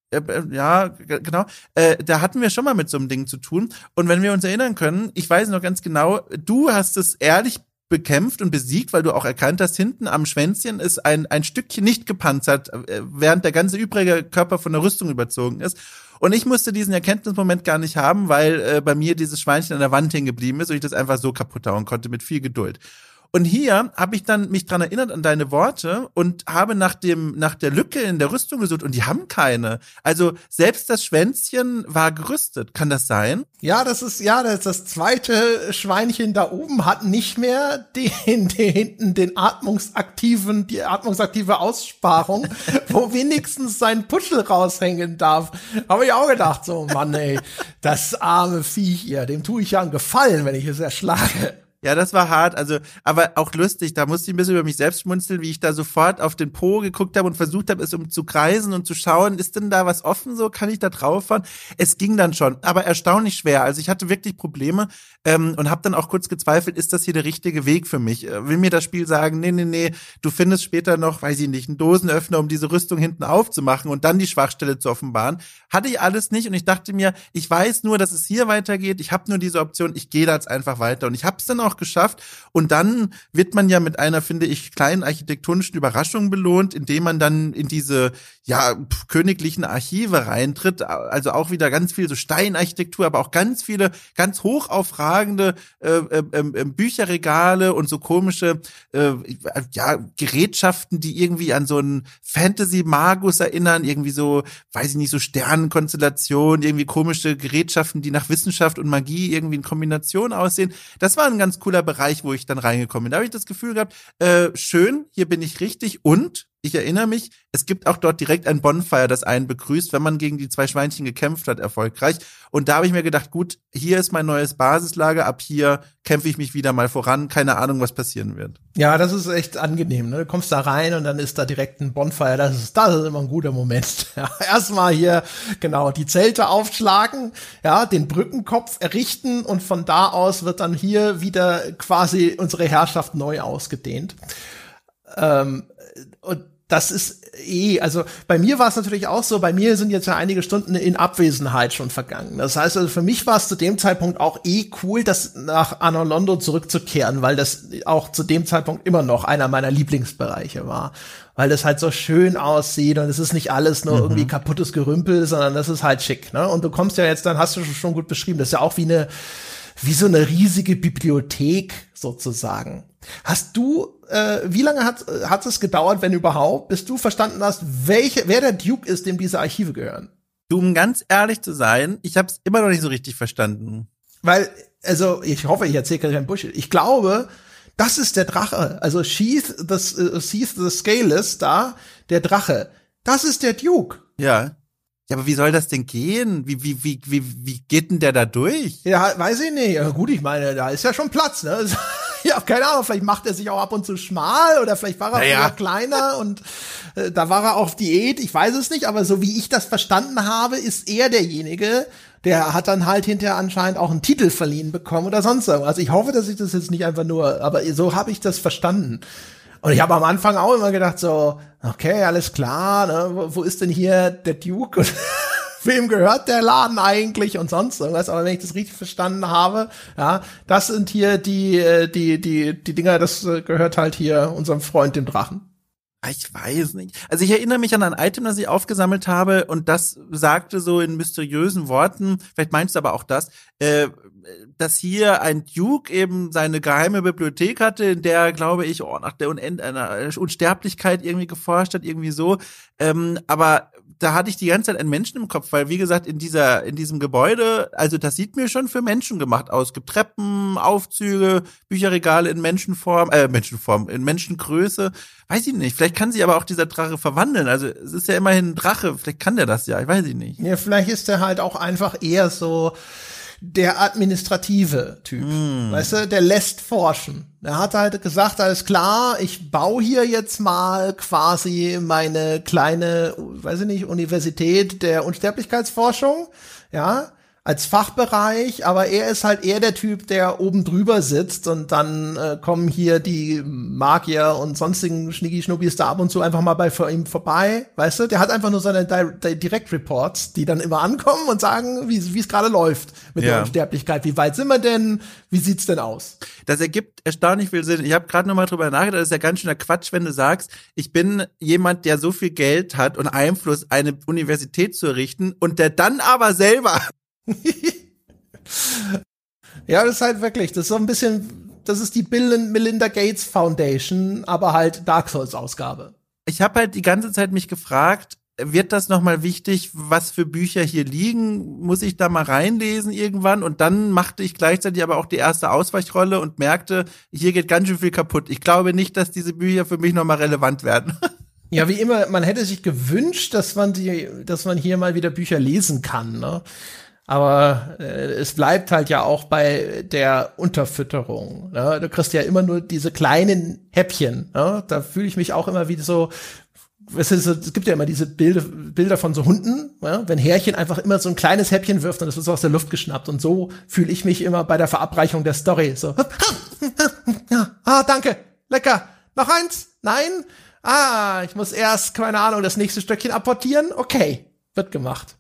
Äh, äh, ja, g- genau. Äh, da hatten wir schon mal mit so einem Ding zu tun. Und wenn wir uns erinnern können, ich weiß noch ganz genau, du hast es ehrlich bekämpft und besiegt, weil du auch erkannt hast, hinten am Schwänzchen ist ein, ein Stückchen nicht gepanzert, äh, während der ganze übrige Körper von der Rüstung überzogen ist. Und ich musste diesen Erkenntnismoment gar nicht haben, weil äh, bei mir dieses Schweinchen an der Wand hängen geblieben ist und ich das einfach so kaputt hauen konnte mit viel Geduld. Und hier habe ich dann mich dran erinnert an deine Worte und habe nach dem nach der Lücke in der Rüstung gesucht und die haben keine. Also selbst das Schwänzchen war gerüstet. Kann das sein? Ja, das ist, ja, das, das zweite Schweinchen da oben hat nicht mehr den, den hinten den atmungsaktiven, die atmungsaktive Aussparung, wo wenigstens sein Puschel raushängen darf. Habe ich auch gedacht, so Mann, ey, das arme Viech hier, dem tue ich ja einen Gefallen, wenn ich es erschlage. Ja, das war hart, also, aber auch lustig, da musste ich ein bisschen über mich selbst schmunzeln, wie ich da sofort auf den Po geguckt habe und versucht habe, es um zu kreisen und zu schauen, ist denn da was offen so, kann ich da drauf fahren? Es ging dann schon, aber erstaunlich schwer, also ich hatte wirklich Probleme ähm, und habe dann auch kurz gezweifelt, ist das hier der richtige Weg für mich? Äh, will mir das Spiel sagen, nee, nee, nee, du findest später noch, weiß ich nicht, einen Dosenöffner, um diese Rüstung hinten aufzumachen und dann die Schwachstelle zu offenbaren. Hatte ich alles nicht und ich dachte mir, ich weiß nur, dass es hier weitergeht, ich habe nur diese Option, ich gehe da jetzt einfach weiter und ich habe es dann auch geschafft und dann wird man ja mit einer, finde ich, kleinen architektonischen Überraschung belohnt, indem man dann in diese ja königlichen Archive reintritt, also auch wieder ganz viel so Steinarchitektur, aber auch ganz viele ganz hochaufragende äh, äh, äh, Bücherregale und so komische äh, ja Gerätschaften, die irgendwie an so einen Fantasy-Magus erinnern, irgendwie so, weiß ich nicht, so Sternenkonstellationen, irgendwie komische Gerätschaften, die nach Wissenschaft und Magie irgendwie in Kombination aussehen. Das war ein ganz cooler Bereich, wo ich dann reingekommen bin. Da habe ich das Gefühl gehabt, äh, schön, hier bin ich richtig und ich erinnere mich, es gibt auch dort direkt ein Bonfire, das einen begrüßt, wenn man gegen die zwei Schweinchen gekämpft hat, erfolgreich. Und da habe ich mir gedacht, gut, hier ist mein neues Basislager, ab hier kämpfe ich mich wieder mal voran, keine Ahnung, was passieren wird. Ja, das ist echt angenehm, ne? Du kommst da rein und dann ist da direkt ein Bonfire, das ist, das ist immer ein guter Moment. Ja, erstmal hier, genau, die Zelte aufschlagen, ja, den Brückenkopf errichten und von da aus wird dann hier wieder quasi unsere Herrschaft neu ausgedehnt. Ähm, und das ist eh, also bei mir war es natürlich auch so, bei mir sind jetzt ja einige Stunden in Abwesenheit schon vergangen. Das heißt also, für mich war es zu dem Zeitpunkt auch eh cool, das nach Anor Londo zurückzukehren, weil das auch zu dem Zeitpunkt immer noch einer meiner Lieblingsbereiche war. Weil das halt so schön aussieht und es ist nicht alles nur mhm. irgendwie kaputtes Gerümpel, sondern das ist halt schick, ne? Und du kommst ja jetzt, dann hast du schon gut beschrieben, das ist ja auch wie eine, wie so eine riesige Bibliothek sozusagen. Hast du, äh, wie lange hat, hat es gedauert, wenn überhaupt, bis du verstanden hast, welche, wer der Duke ist, dem diese Archive gehören? Du, um ganz ehrlich zu sein, ich habe es immer noch nicht so richtig verstanden. Weil, also ich hoffe, ich erzähle keinen Bullshit. Ich glaube, das ist der Drache. Also Sheath the, uh, Sheath the Scaleless da, der Drache. Das ist der Duke. Ja. Ja, aber wie soll das denn gehen? Wie, wie, wie, wie, wie geht denn der da durch? Ja, weiß ich nicht. Ja, gut, ich meine, da ist ja schon Platz, ne? Ja, keine Ahnung, vielleicht macht er sich auch ab und zu schmal oder vielleicht war er naja. früher kleiner und äh, da war er auf Diät, ich weiß es nicht, aber so wie ich das verstanden habe, ist er derjenige, der hat dann halt hinterher anscheinend auch einen Titel verliehen bekommen oder sonst irgendwas. Also ich hoffe, dass ich das jetzt nicht einfach nur, aber so habe ich das verstanden. Und ich habe am Anfang auch immer gedacht so, okay, alles klar, ne, wo, wo ist denn hier der Duke und wem gehört der Laden eigentlich und sonst irgendwas, aber wenn ich das richtig verstanden habe, ja, das sind hier die, die, die, die Dinger, das gehört halt hier unserem Freund, dem Drachen. Ich weiß nicht. Also ich erinnere mich an ein Item, das ich aufgesammelt habe und das sagte so in mysteriösen Worten, vielleicht meinst du aber auch das, äh, dass hier ein Duke eben seine geheime Bibliothek hatte, in der, glaube ich, oh, nach der Unend- einer Unsterblichkeit irgendwie geforscht hat, irgendwie so. Ähm, aber da hatte ich die ganze Zeit einen Menschen im Kopf, weil, wie gesagt, in dieser, in diesem Gebäude, also das sieht mir schon für Menschen gemacht aus. Es gibt Treppen, Aufzüge, Bücherregale in Menschenform, äh, Menschenform, in Menschengröße. Weiß ich nicht. Vielleicht kann sich aber auch dieser Drache verwandeln. Also, es ist ja immerhin ein Drache. Vielleicht kann der das ja. Ich weiß ich nicht. Ja, vielleicht ist der halt auch einfach eher so der administrative Typ, mm. weißt du, der lässt forschen. Er hat halt gesagt, alles klar, ich baue hier jetzt mal quasi meine kleine, weiß ich nicht, Universität der Unsterblichkeitsforschung, ja, als Fachbereich, aber er ist halt eher der Typ, der oben drüber sitzt und dann äh, kommen hier die Magier und sonstigen Schnicki-Schnubbis da ab und zu einfach mal bei vor ihm vorbei, weißt du? Der hat einfach nur seine Di- Direct-Reports, die dann immer ankommen und sagen, wie wie es gerade läuft mit Ja. der Unsterblichkeit. Wie weit sind wir denn? Wie sieht's denn aus? Das ergibt erstaunlich viel Sinn. Ich habe gerade noch mal drüber nachgedacht, das ist ja ganz schöner Quatsch, wenn du sagst, ich bin jemand, der so viel Geld hat und Einfluss, eine Universität zu errichten und der dann aber selber Ja, das ist halt wirklich, das ist so ein bisschen, das ist die Bill und Melinda Gates Foundation, aber halt Dark Souls Ausgabe. Ich habe halt die ganze Zeit mich gefragt, wird das nochmal wichtig, was für Bücher hier liegen? Muss ich da mal reinlesen irgendwann? Und dann machte ich gleichzeitig aber auch die erste Ausweichrolle und merkte, hier geht ganz schön viel kaputt. Ich glaube nicht, dass diese Bücher für mich nochmal relevant werden. Ja, wie immer, man hätte sich gewünscht, dass man die, dass man hier mal wieder Bücher lesen kann, ne? Aber äh, es bleibt halt ja auch bei der Unterfütterung. Ne? Du kriegst ja immer nur diese kleinen Häppchen. Ne? Da fühle ich mich auch immer wie so, es, ist, es gibt ja immer diese Bilder, Bilder von so Hunden, ja? Wenn Härchen einfach immer so ein kleines Häppchen wirft und das wird so aus der Luft geschnappt. Und so fühle ich mich immer bei der Verabreichung der Story. So, ja, ah, danke, lecker, noch eins, nein, ah, ich muss erst, keine Ahnung, das nächste Stöckchen apportieren. Okay, wird gemacht.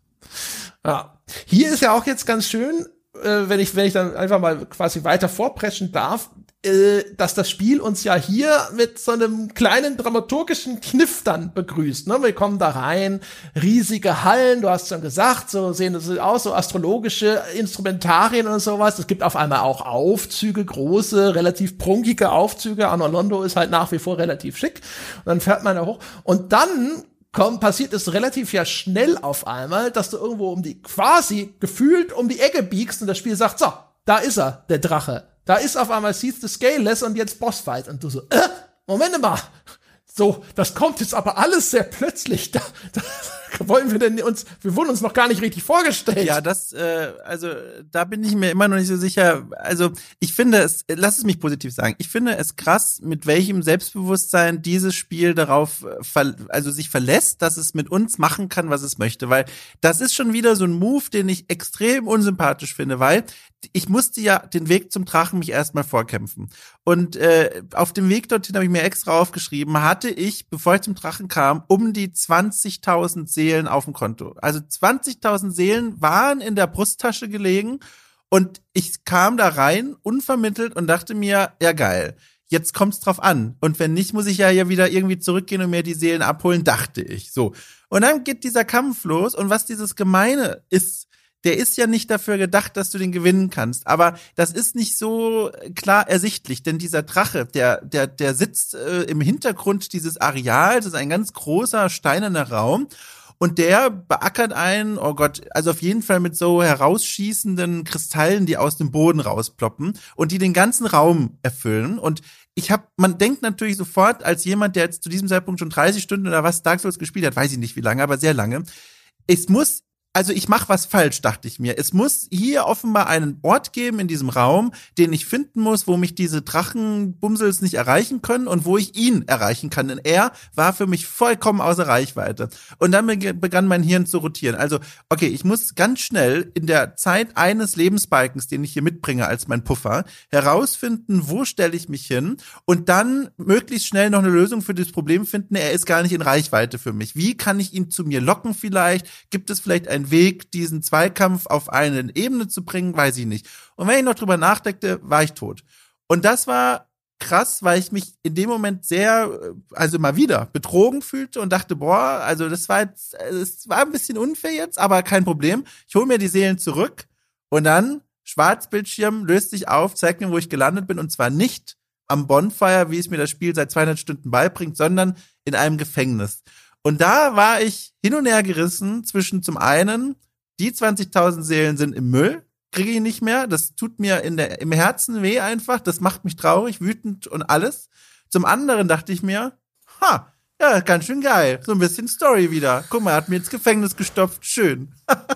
Ja. Hier ist ja auch jetzt ganz schön, äh, wenn ich wenn ich dann einfach mal quasi weiter vorpreschen darf, äh, dass das Spiel uns ja hier mit so einem kleinen dramaturgischen Kniff dann begrüßt. Ne? Wir kommen da rein, riesige Hallen, du hast schon gesagt, so sehen das aus, so astrologische Instrumentarien und sowas. Es gibt auf einmal auch Aufzüge, große, relativ prunkige Aufzüge. Anor Londo ist halt nach wie vor relativ schick. Und dann fährt man da hoch. Und dann Komm, passiert es relativ ja schnell auf einmal, dass du irgendwo um die, quasi gefühlt um die Ecke biegst und das Spiel sagt, so, da ist er, der Drache. Da ist auf einmal Seeds the Scaleless und jetzt Bossfight. Und du so, äh, Moment mal. So, das kommt jetzt aber alles sehr plötzlich. Da, da wollen wir denn uns, wir wurden uns noch gar nicht richtig vorgestellt. Ja, das, äh, also da bin ich mir immer noch nicht so sicher. Also ich finde es, lass es mich positiv sagen, ich finde es krass, mit welchem Selbstbewusstsein dieses Spiel darauf, ver- also sich verlässt, dass es mit uns machen kann, was es möchte. Weil das ist schon wieder so ein Move, den ich extrem unsympathisch finde, weil ich musste ja den Weg zum Drachen mich erstmal vorkämpfen. Und äh, auf dem Weg dorthin habe ich mir extra aufgeschrieben, hatte ich, bevor ich zum Drachen kam, um die zwanzigtausend Seelen auf dem Konto. Also zwanzigtausend Seelen waren in der Brusttasche gelegen und ich kam da rein, unvermittelt und dachte mir, ja geil, jetzt kommt's drauf an. Und wenn nicht, muss ich ja ja wieder irgendwie zurückgehen und mir die Seelen abholen, dachte ich. So. Und dann geht dieser Kampf los und was dieses Gemeine ist, der ist ja nicht dafür gedacht, dass du den gewinnen kannst. Aber das ist nicht so klar ersichtlich, denn dieser Drache, der der der sitzt äh, im Hintergrund dieses Areals, das ist ein ganz großer steinerner Raum. Und der beackert einen, oh Gott, also auf jeden Fall mit so herausschießenden Kristallen, die aus dem Boden rausploppen und die den ganzen Raum erfüllen. Und ich hab, man denkt natürlich sofort, als jemand, der jetzt zu diesem Zeitpunkt schon dreißig Stunden oder was Dark Souls gespielt hat, weiß ich nicht wie lange, aber sehr lange, es muss Also ich mache was falsch, dachte ich mir. Es muss hier offenbar einen Ort geben in diesem Raum, den ich finden muss, wo mich diese Drachenbumsels nicht erreichen können und wo ich ihn erreichen kann. Denn er war für mich vollkommen außer Reichweite. Und dann begann mein Hirn zu rotieren. Also, okay, ich muss ganz schnell in der Zeit eines Lebensbalkens, den ich hier mitbringe als mein Puffer, herausfinden, wo stelle ich mich hin und dann möglichst schnell noch eine Lösung für das Problem finden. Er ist gar nicht in Reichweite für mich. Wie kann ich ihn zu mir locken vielleicht? Gibt es vielleicht ein Weg, diesen Zweikampf auf eine Ebene zu bringen, weiß ich nicht. Und wenn ich noch drüber nachdenkte, war ich tot. Und das war krass, weil ich mich in dem Moment sehr, also mal wieder betrogen fühlte und dachte, boah, also das war jetzt, es war ein bisschen unfair jetzt, aber kein Problem. Ich hole mir die Seelen zurück und dann Schwarzbildschirm löst sich auf, zeigt mir, wo ich gelandet bin und zwar nicht am Bonfire, wie es mir das Spiel seit zweihundert Stunden beibringt, sondern in einem Gefängnis. Und da war ich hin und her gerissen zwischen zum einen, die zwanzigtausend Seelen sind im Müll, kriege ich nicht mehr, das tut mir in der, im Herzen weh einfach, das macht mich traurig, wütend und alles. Zum anderen dachte ich mir, ha, ja, ganz schön geil, so ein bisschen Story wieder. Guck mal, er hat mir ins Gefängnis gestopft, schön.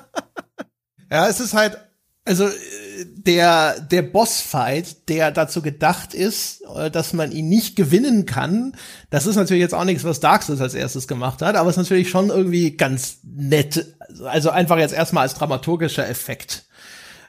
Ja, es ist halt, also der der Bossfight, der dazu gedacht ist, dass man ihn nicht gewinnen kann, das ist natürlich jetzt auch nichts, was Dark Souls als erstes gemacht hat, aber es ist natürlich schon irgendwie ganz nett, also einfach jetzt erstmal als dramaturgischer Effekt.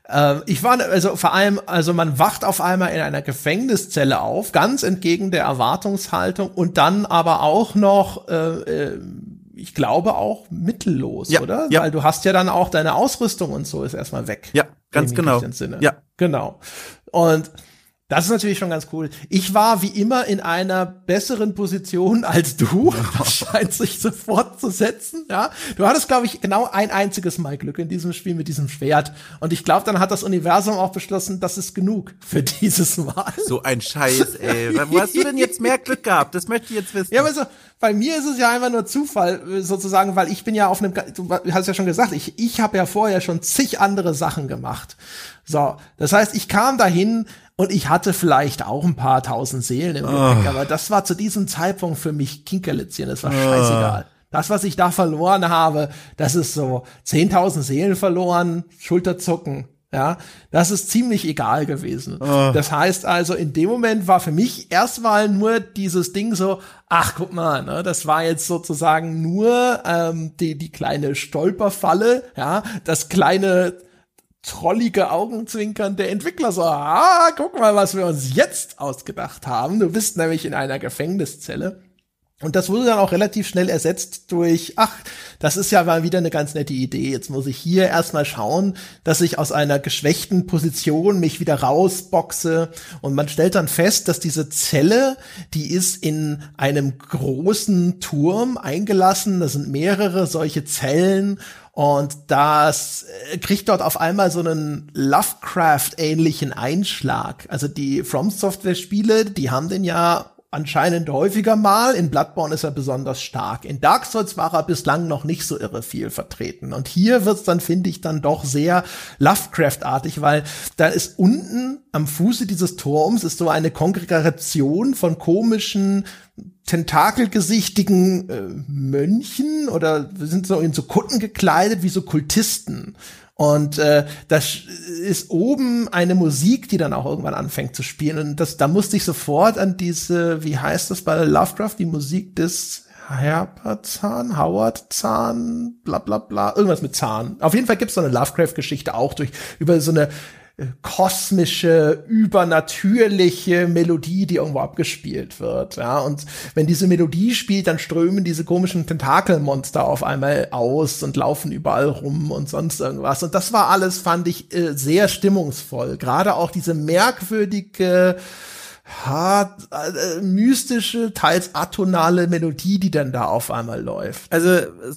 Äh, ich war, also vor allem, also man wacht auf einmal in einer Gefängniszelle auf, ganz entgegen der Erwartungshaltung und dann aber auch noch, äh, äh, ich glaube auch mittellos, ja, oder? Ja. Weil du hast ja dann auch deine Ausrüstung und so ist erstmal weg. Ja, ganz genau. Ja, genau. Und das ist natürlich schon ganz cool. Ich war wie immer in einer besseren Position als du. Das scheint sich so fortzusetzen. Ja, du hattest, glaube ich, genau ein einziges Mal Glück in diesem Spiel mit diesem Schwert. Und ich glaube, dann hat das Universum auch beschlossen, das ist genug für dieses Mal. So ein Scheiß, ey. Wo hast du denn jetzt mehr Glück gehabt? Das möchte ich jetzt wissen. Ja, aber so, bei mir ist es ja einfach nur Zufall, sozusagen, weil ich bin ja auf einem, du hast ja schon gesagt, ich, ich habe ja vorher schon zig andere Sachen gemacht. So, das heißt, ich kam dahin und ich hatte vielleicht auch ein paar tausend Seelen im Gepäck, oh. aber das war zu diesem Zeitpunkt für mich Kinkerlitzchen, das war oh. scheißegal. Das, was ich da verloren habe, das ist so zehntausend Seelen verloren, Schulterzucken. Ja, das ist ziemlich egal gewesen. Oh. Das heißt also, in dem Moment war für mich erstmal nur dieses Ding so, ach, guck mal, ne, das war jetzt sozusagen nur ähm, die die kleine Stolperfalle, ja, das kleine trollige Augenzwinkern der Entwickler so, ah, guck mal, was wir uns jetzt ausgedacht haben. Du bist nämlich in einer Gefängniszelle. Und das wurde dann auch relativ schnell ersetzt durch, ach, das ist ja mal wieder eine ganz nette Idee. Jetzt muss ich hier erstmal schauen, dass ich aus einer geschwächten Position mich wieder rausboxe. Und man stellt dann fest, dass diese Zelle, die ist in einem großen Turm eingelassen. Das sind mehrere solche Zellen. Und das kriegt dort auf einmal so einen Lovecraft-ähnlichen Einschlag. Also die From-Software-Spiele, die haben den ja anscheinend häufiger mal. In Bloodborne ist er besonders stark. In Dark Souls war er bislang noch nicht so irre viel vertreten. Und hier wird's dann, finde ich, dann doch sehr Lovecraft-artig, weil da ist unten am Fuße dieses Turms ist so eine Kongregation von komischen tentakelgesichtigen äh, Mönchen oder sind so in so Kutten gekleidet wie so Kultisten. Und äh, das ist oben eine Musik, die dann auch irgendwann anfängt zu spielen. Und das, da musste ich sofort an diese, wie heißt das bei Lovecraft, die Musik des Herbert Zahn, Howard Zahn, bla bla bla, irgendwas mit Zahn. Auf jeden Fall gibt's so eine Lovecraft-Geschichte auch durch über so eine kosmische, übernatürliche Melodie, die irgendwo abgespielt wird, ja, und wenn diese Melodie spielt, dann strömen diese komischen Tentakelmonster auf einmal aus und laufen überall rum und sonst irgendwas, und das war alles, fand ich, äh, sehr stimmungsvoll, gerade auch diese merkwürdige, hart, äh, mystische, teils atonale Melodie, die dann da auf einmal läuft. Also,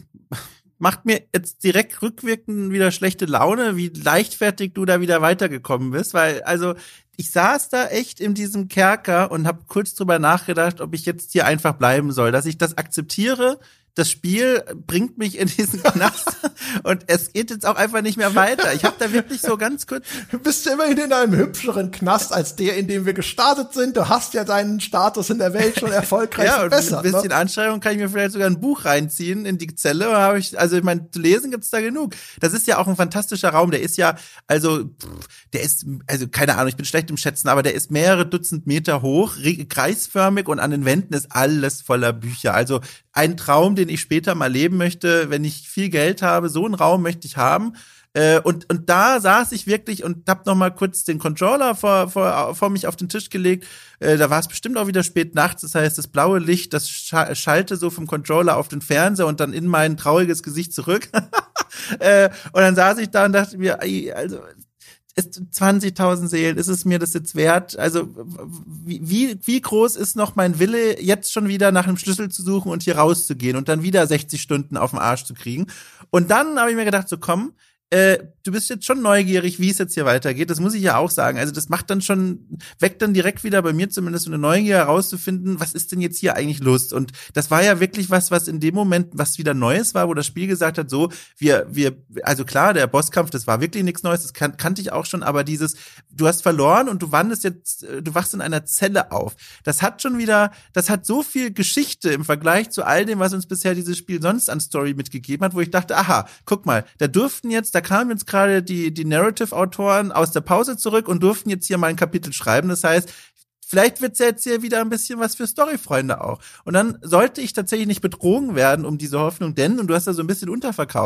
macht mir jetzt direkt rückwirkend wieder schlechte Laune, wie leichtfertig du da wieder weitergekommen bist, weil, also, ich saß da echt in diesem Kerker und habe kurz drüber nachgedacht, ob ich jetzt hier einfach bleiben soll, dass ich das akzeptiere. Das Spiel bringt mich in diesen Knast und es geht jetzt auch einfach nicht mehr weiter. Ich habe da wirklich so ganz kurz... Du bist ja immerhin in einem hübscheren Knast als der, in dem wir gestartet sind. Du hast ja deinen Status in der Welt schon erfolgreich ja, und verbessert. Mit ein bisschen ne? Anstrengung kann ich mir vielleicht sogar ein Buch reinziehen in die Zelle. Habe ich, also ich meine, zu lesen gibt's da genug. Das ist ja auch ein fantastischer Raum. Der ist ja, also der ist, also keine Ahnung, ich bin schlecht im Schätzen, aber der ist mehrere Dutzend Meter hoch, kreisförmig und an den Wänden ist alles voller Bücher. Also ein Traum, den ich später mal leben möchte, wenn ich viel Geld habe, so einen Raum möchte ich haben. Äh, und und da saß ich wirklich und hab noch mal kurz den Controller vor vor vor mich auf den Tisch gelegt. Äh, da war es bestimmt auch wieder spät nachts, das heißt, das blaue Licht, das scha- schallte so vom Controller auf den Fernseher und dann in mein trauriges Gesicht zurück. äh, und dann saß ich da und dachte mir, also ist zwanzigtausend Seelen, ist es mir das jetzt wert? Also wie wie groß ist noch mein Wille, jetzt schon wieder nach einem Schlüssel zu suchen und hier rauszugehen und dann wieder sechzig Stunden auf den Arsch zu kriegen? Und dann habe ich mir gedacht, so komm, äh, du bist jetzt schon neugierig, wie es jetzt hier weitergeht. Das muss ich ja auch sagen. Also das macht dann schon, weckt dann direkt wieder bei mir zumindest so eine Neugier herauszufinden, was ist denn jetzt hier eigentlich los? Und das war ja wirklich was, was in dem Moment, was wieder Neues war, wo das Spiel gesagt hat, so, wir, wir, also klar, der Bosskampf, das war wirklich nichts Neues, das kan- kannte ich auch schon, aber dieses, du hast verloren und du wandest jetzt, du wachst in einer Zelle auf. Das hat schon wieder, das hat so viel Geschichte im Vergleich zu all dem, was uns bisher dieses Spiel sonst an Story mitgegeben hat, wo ich dachte, aha, guck mal, da durften jetzt, da kamen jetzt gerade die die Narrative-Autoren aus der Pause zurück und durften jetzt hier mal ein Kapitel schreiben. Das heißt, vielleicht wird's ja jetzt hier wieder ein bisschen was für Storyfreunde auch. Und dann sollte ich tatsächlich nicht betrogen werden um diese Hoffnung, denn, und du hast da so ein bisschen unterverkauft,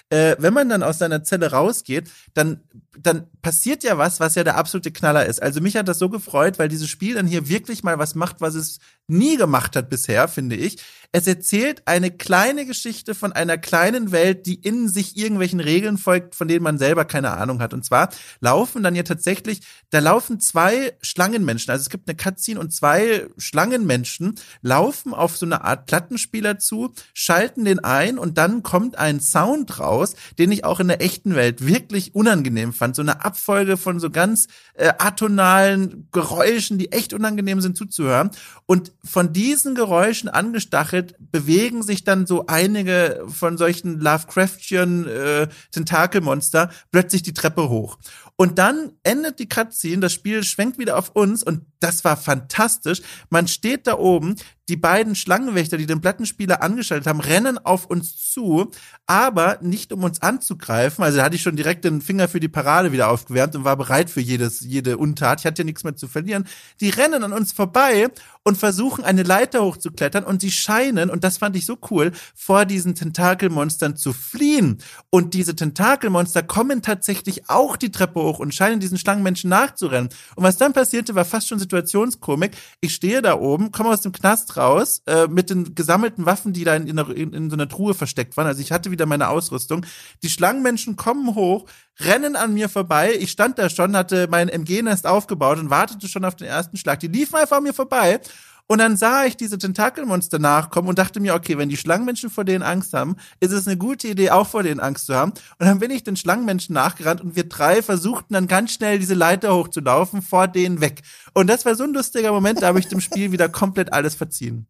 äh, wenn man dann aus seiner Zelle rausgeht, dann dann passiert ja was, was ja der absolute Knaller ist. Also mich hat das so gefreut, weil dieses Spiel dann hier wirklich mal was macht, was es nie gemacht hat bisher, finde ich. Es erzählt eine kleine Geschichte von einer kleinen Welt, die in sich irgendwelchen Regeln folgt, von denen man selber keine Ahnung hat. Und zwar laufen dann ja tatsächlich, da laufen zwei Schlangenmenschen, also es gibt eine Cutscene und zwei Schlangenmenschen laufen auf so eine Art Plattenspieler zu, schalten den ein und dann kommt ein Sound raus, den ich auch in der echten Welt wirklich unangenehm fand. So eine Abfolge von so ganz äh, atonalen Geräuschen, die echt unangenehm sind zuzuhören. Und von diesen Geräuschen angestachelt bewegen sich dann so einige von solchen Lovecraftian äh, Tentakelmonster plötzlich die Treppe hoch. Und dann endet die Cutscene, das Spiel schwenkt wieder auf uns und das war fantastisch. Man steht da oben, die beiden Schlangenwächter, die den Plattenspieler angeschaltet haben, rennen auf uns zu, aber nicht um uns anzugreifen. Also da hatte ich schon direkt den Finger für die Parade wieder aufgewärmt und war bereit für jedes, jede Untat. Ich hatte ja nichts mehr zu verlieren. Die rennen an uns vorbei und versuchen, eine Leiter hochzuklettern und sie scheinen, und das fand ich so cool, vor diesen Tentakelmonstern zu fliehen. Und diese Tentakelmonster kommen tatsächlich auch die Treppe hoch und scheinen diesen Schlangenmenschen nachzurennen. Und was dann passierte, war fast schon Situationskomik. Ich stehe da oben, komme aus dem Knast raus, äh, mit den gesammelten Waffen, die da in, in, in, in so einer Truhe versteckt waren. Also ich hatte wieder meine Ausrüstung. Die Schlangenmenschen kommen hoch, rennen an mir vorbei. Ich stand da schon, hatte mein M G-Nest aufgebaut und wartete schon auf den ersten Schlag. Die liefen einfach an mir vorbei. Und dann sah ich diese Tentakelmonster nachkommen und dachte mir, okay, wenn die Schlangenmenschen vor denen Angst haben, ist es eine gute Idee, auch vor denen Angst zu haben. Und dann bin ich den Schlangenmenschen nachgerannt und wir drei versuchten dann ganz schnell diese Leiter hochzulaufen, vor denen weg. Und das war so ein lustiger Moment, da habe ich dem Spiel wieder komplett alles verziehen.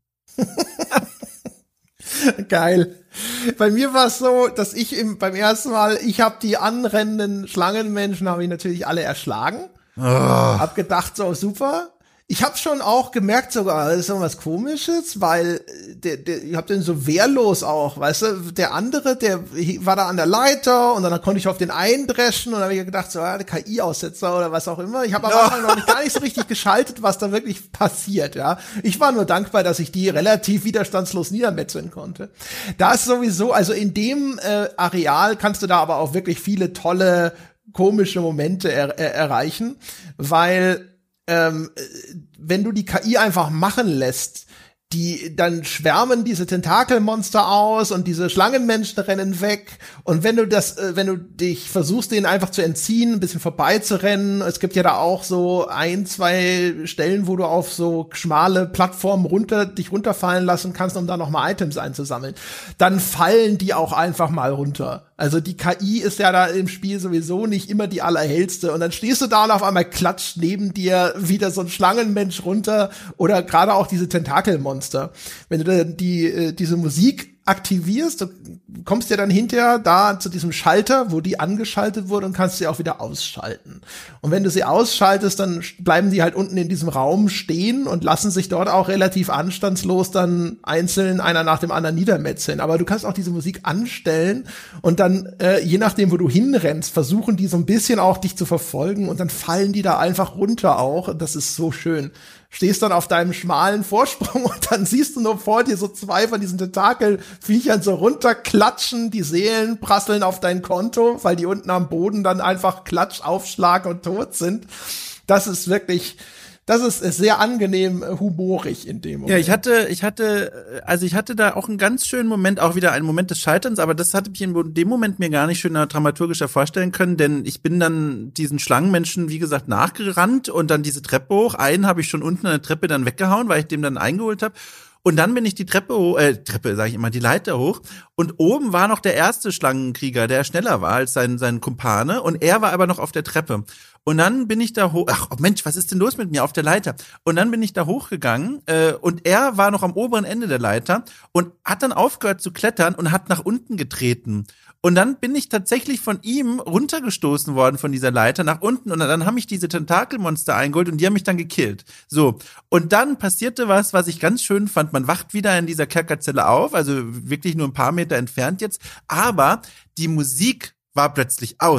Geil. Bei mir war es so, dass ich im, beim ersten Mal, ich habe die anrennenden Schlangenmenschen, habe ich natürlich alle erschlagen. Oh. Hab gedacht, so super. Ich habe schon auch gemerkt sogar, das ist irgendwas Komisches, weil der, der, ich hab den so wehrlos auch, weißt du, der andere, der war da an der Leiter und dann konnte ich auf den eindreschen und dann habe ich gedacht, so, ja, der K I-Aussetzer oder was auch immer. Ich habe aber ja. noch nicht, gar nicht so richtig geschaltet, was da wirklich passiert, ja. Ich war nur dankbar, dass ich die relativ widerstandslos niedermetzeln konnte. Da ist sowieso, also in dem äh, Areal kannst du da aber auch wirklich viele tolle, komische Momente er, er, erreichen, weil Ähm, wenn du die K I einfach machen lässt, die, dann schwärmen diese Tentakelmonster aus und diese Schlangenmenschen rennen weg. Und wenn du das, äh, wenn du dich versuchst, denen einfach zu entziehen, ein bisschen vorbeizurennen, es gibt ja da auch so ein, zwei Stellen, wo du auf so schmale Plattformen runter, dich runterfallen lassen kannst, um da nochmal Items einzusammeln. Dann fallen die auch einfach mal runter. Also die K I ist ja da im Spiel sowieso nicht immer die allerhellste. Und dann stehst du da und auf einmal klatscht neben dir wieder so ein Schlangenmensch runter oder gerade auch diese Tentakelmonster. Wenn du dann die, diese Musik aktivierst, du kommst ja dann hinterher da zu diesem Schalter, wo die angeschaltet wurde und kannst sie auch wieder ausschalten. Und wenn du sie ausschaltest, dann bleiben die halt unten in diesem Raum stehen und lassen sich dort auch relativ anstandslos dann einzeln einer nach dem anderen niedermetzeln. Aber du kannst auch diese Musik anstellen und dann, äh, je nachdem, wo du hinrennst, versuchen die so ein bisschen auch dich zu verfolgen und dann fallen die da einfach runter auch. Das ist so schön. Stehst dann auf deinem schmalen Vorsprung und dann siehst du nur vor dir so zwei von diesen Tentakelviechern so runterklatschen, die Seelen prasseln auf dein Konto, weil die unten am Boden dann einfach Klatsch, Aufschlag und tot sind. Das ist wirklich, das ist sehr angenehm humorig in dem Moment. Ja, ich hatte, ich hatte, also ich hatte da auch einen ganz schönen Moment, auch wieder einen Moment des Scheiterns, aber das hatte ich in dem Moment mir gar nicht schöner dramaturgischer vorstellen können, denn ich bin dann diesen Schlangenmenschen, wie gesagt, nachgerannt und dann diese Treppe hoch. Einen habe ich schon unten an der Treppe dann weggehauen, weil ich dem dann eingeholt habe. Und dann bin ich die Treppe hoch, äh, Treppe, sage ich immer, die Leiter hoch. Und oben war noch der erste Schlangenkrieger, der schneller war als sein, sein Kumpane. Und er war aber noch auf der Treppe. Und dann bin ich da hoch, ach Mensch, was ist denn los mit mir auf der Leiter? Und dann bin ich da hochgegangen äh, und er war noch am oberen Ende der Leiter und hat dann aufgehört zu klettern und hat nach unten getreten. Und dann bin ich tatsächlich von ihm runtergestoßen worden von dieser Leiter nach unten und dann haben mich diese Tentakelmonster eingeholt und die haben mich dann gekillt. So, und dann passierte was, was ich ganz schön fand. Man wacht wieder in dieser Kerkerzelle auf, also wirklich nur ein paar Meter entfernt jetzt, aber die Musik war plötzlich aus.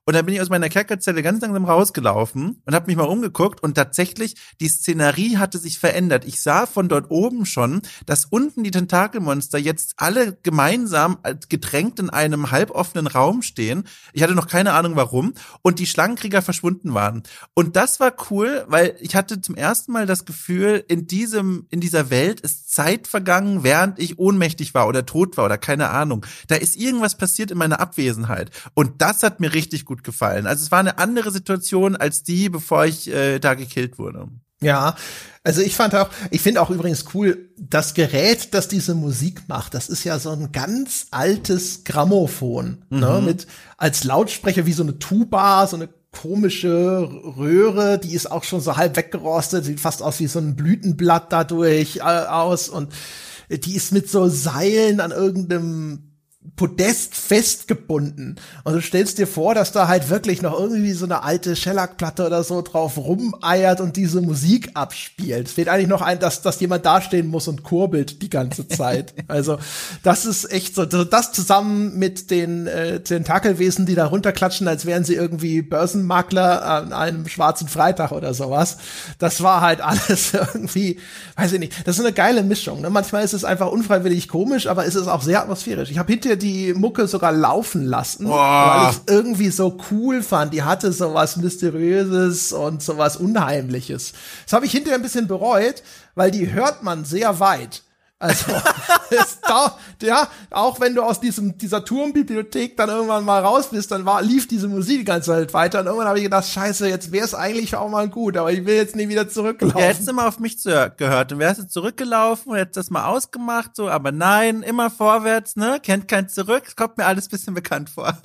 Und dann bin ich aus meiner Kerkerzelle ganz langsam rausgelaufen und habe mich mal umgeguckt und tatsächlich, die Szenerie hatte sich verändert. Ich sah von dort oben schon, dass unten die Tentakelmonster jetzt alle gemeinsam gedrängt in einem halboffenen Raum stehen. Ich hatte noch keine Ahnung warum. Und die Schlangenkrieger verschwunden waren. Und das war cool, weil ich hatte zum ersten Mal das Gefühl, in diesem, in dieser Welt ist Zeit vergangen, während ich ohnmächtig war oder tot war oder keine Ahnung. Da ist irgendwas passiert in meiner Abwesenheit. Und das hat mir richtig gut gefallen. Also es war eine andere Situation als die, bevor ich äh, da gekillt wurde. Ja, also ich fand auch, ich finde auch übrigens cool, das Gerät, das diese Musik macht, das ist ja so ein ganz altes Grammophon, mhm. ne, mit als Lautsprecher wie so eine Tuba, so eine komische Röhre, die ist auch schon so halb weggerostet, sieht fast aus wie so ein Blütenblatt dadurch äh, aus und die ist mit so Seilen an irgendeinem Podest festgebunden. Und du stellst dir vor, dass da halt wirklich noch irgendwie so eine alte Shellac-Platte oder so drauf rumeiert und diese Musik abspielt. Es fehlt eigentlich noch ein, dass, dass jemand dastehen muss und kurbelt die ganze Zeit. Also das ist echt so, das zusammen mit den äh, Tentakelwesen, die da runterklatschen, als wären sie irgendwie Börsenmakler an einem schwarzen Freitag oder sowas. Das war halt alles irgendwie, weiß ich nicht, das ist eine geile Mischung. Ne? Manchmal ist es einfach unfreiwillig komisch, aber es ist auch sehr atmosphärisch. Ich habe hinterher die Mucke sogar laufen lassen, oh. weil ich irgendwie so cool fand. Die hatte sowas Mysteriöses und sowas Unheimliches. Das habe ich hinterher ein bisschen bereut, weil die hört man sehr weit. Also, es da, ja, auch wenn du aus diesem, dieser Turmbibliothek dann irgendwann mal raus bist, dann war, lief diese Musik die ganze Zeit weiter und irgendwann habe ich gedacht, scheiße, jetzt wäre es eigentlich auch mal gut, aber ich will jetzt nie wieder zurücklaufen. Ja, hättest du mal auf mich zu, gehört und wärst du zurückgelaufen und hättest das mal ausgemacht, so, aber nein, immer vorwärts, ne, kennt kein Zurück, kommt mir alles bisschen bekannt vor.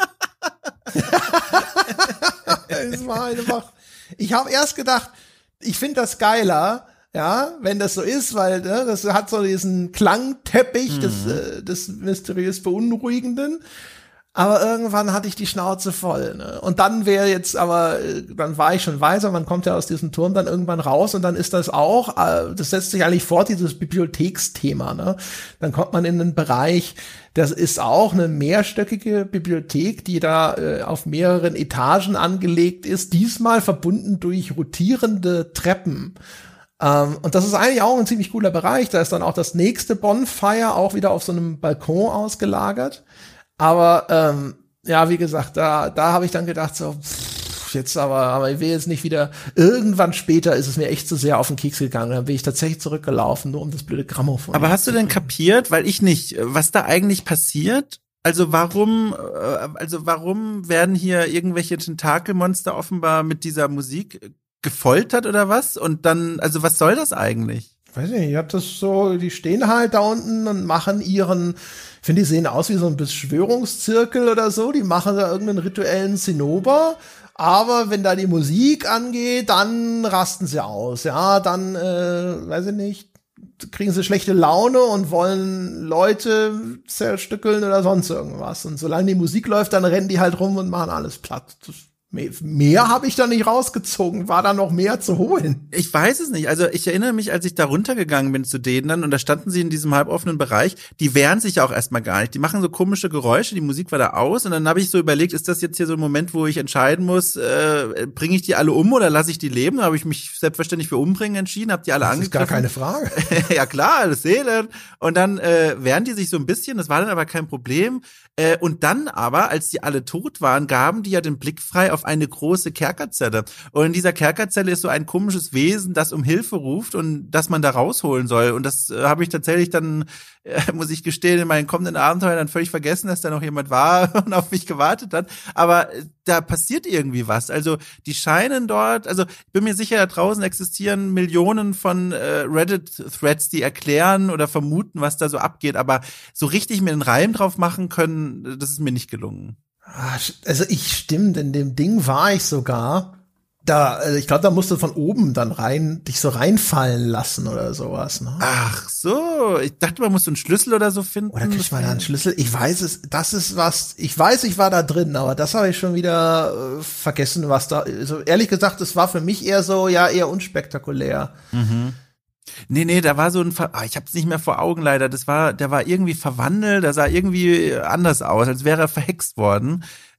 Es war einfach, ich habe erst gedacht, ich finde das geiler, ja, wenn das so ist, weil ne, das hat so diesen Klangteppich mhm. des, äh, des mysteriös Beunruhigenden. Aber irgendwann hatte ich die Schnauze voll. Ne? Und dann wäre jetzt aber, äh, dann war ich schon weiser, man kommt ja aus diesem Turm dann irgendwann raus und dann ist das auch, äh, das setzt sich eigentlich fort, dieses Bibliotheksthema. Ne? Dann kommt man in einen Bereich, das ist auch eine mehrstöckige Bibliothek, die da äh, auf mehreren Etagen angelegt ist, diesmal verbunden durch rotierende Treppen. Um, und das ist eigentlich auch ein ziemlich cooler Bereich. Da ist dann auch das nächste Bonfire auch wieder auf so einem Balkon ausgelagert. Aber ähm, ja, wie gesagt, da da habe ich dann gedacht so, pff, jetzt aber, aber ich will jetzt nicht wieder. Irgendwann später ist es mir echt zu sehr auf den Keks gegangen. Dann bin ich tatsächlich zurückgelaufen, nur um das blöde Grammophon. Aber hast du denn kapiert, weil ich nicht, was da eigentlich passiert? Also warum, also warum werden hier irgendwelche Tentakelmonster offenbar mit dieser Musik gefoltert oder was? Und dann, also was soll das eigentlich? Weiß nicht, ich hab das so, die stehen halt da unten und machen ihren, ich finde, die sehen aus wie so ein Beschwörungszirkel oder so, die machen da irgendeinen rituellen Zinnober, aber wenn da die Musik angeht, dann rasten sie aus, ja, dann, äh, weiß ich nicht, kriegen sie schlechte Laune und wollen Leute zerstückeln oder sonst irgendwas. Und solange die Musik läuft, dann rennen die halt rum und machen alles platt. Das Mehr habe ich da nicht rausgezogen. War da noch mehr zu holen? Ich weiß es nicht. Also ich erinnere mich, als ich da runtergegangen bin zu denen dann und da standen sie in diesem halboffenen Bereich, die wehren sich ja auch erstmal gar nicht. Die machen so komische Geräusche, die Musik war da aus und dann habe ich so überlegt, ist das jetzt hier so ein Moment, wo ich entscheiden muss, äh, bringe ich die alle um oder lasse ich die leben? Da habe ich mich selbstverständlich für Umbringen entschieden, habe die alle angegriffen. Das ist gar keine Frage. Ja klar, das Seelen. Und dann äh, wehren die sich so ein bisschen, das war dann aber kein Problem. Äh, und dann aber, als die alle tot waren, gaben die ja den Blick frei auf eine große Kerkerzelle. Und in dieser Kerkerzelle ist so ein komisches Wesen, das um Hilfe ruft und das man da rausholen soll. Und das äh, habe ich tatsächlich dann, äh, muss ich gestehen, in meinen kommenden Abenteuern dann völlig vergessen, dass da noch jemand war und auf mich gewartet hat. Aber äh, da passiert irgendwie was. Also die scheinen dort, also ich bin mir sicher, da draußen existieren Millionen von äh, Reddit-Threads, die erklären oder vermuten, was da so abgeht. Aber so richtig mir einen Reim drauf machen können, das ist mir nicht gelungen. Also ich stimmt, in dem Ding war ich sogar. Da, also ich glaube, da musst du von oben dann rein, dich so reinfallen lassen oder sowas. Ne? Ach so, ich dachte, man muss so einen Schlüssel oder so finden. Oder kriegt man da einen Schlüssel? Ich weiß es, das ist was, ich weiß, ich war da drin, aber das habe ich schon wieder äh, vergessen, was da, also ehrlich gesagt, es war für mich eher so, ja, eher unspektakulär. Mhm. Nee, nee, da war so ein, Ver- ah, ich hab's nicht mehr vor Augen leider, das war, der war irgendwie verwandelt, der sah irgendwie anders aus, als wäre er verhext worden.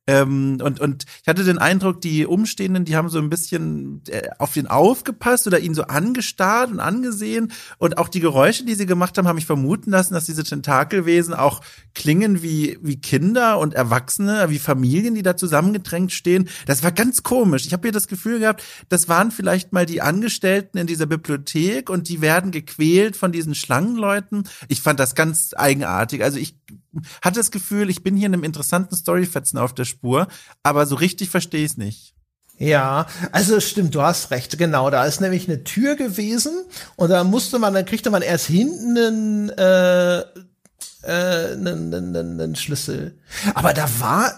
Ähm, und, und ich hatte den Eindruck, die Umstehenden, die haben so ein bisschen äh, auf den aufgepasst oder ihn so angestarrt und angesehen. Und auch die Geräusche, die sie gemacht haben, haben mich vermuten lassen, dass diese Tentakelwesen auch klingen wie, wie Kinder und Erwachsene, wie Familien, die da zusammengedrängt stehen. Das war ganz komisch. Ich habe hier das Gefühl gehabt, das waren vielleicht mal die Angestellten in dieser Bibliothek und die werden gequält von diesen Schlangenleuten. Ich fand das ganz eigenartig. Also ich hatte das Gefühl, ich bin hier in einem interessanten Storyfetzen auf der Spur, aber so richtig verstehe ich es nicht. Ja, also stimmt, du hast recht, genau, da ist nämlich eine Tür gewesen und da musste man, dann kriegte man erst hinten einen, äh, äh, einen, einen, einen Schlüssel. Aber da war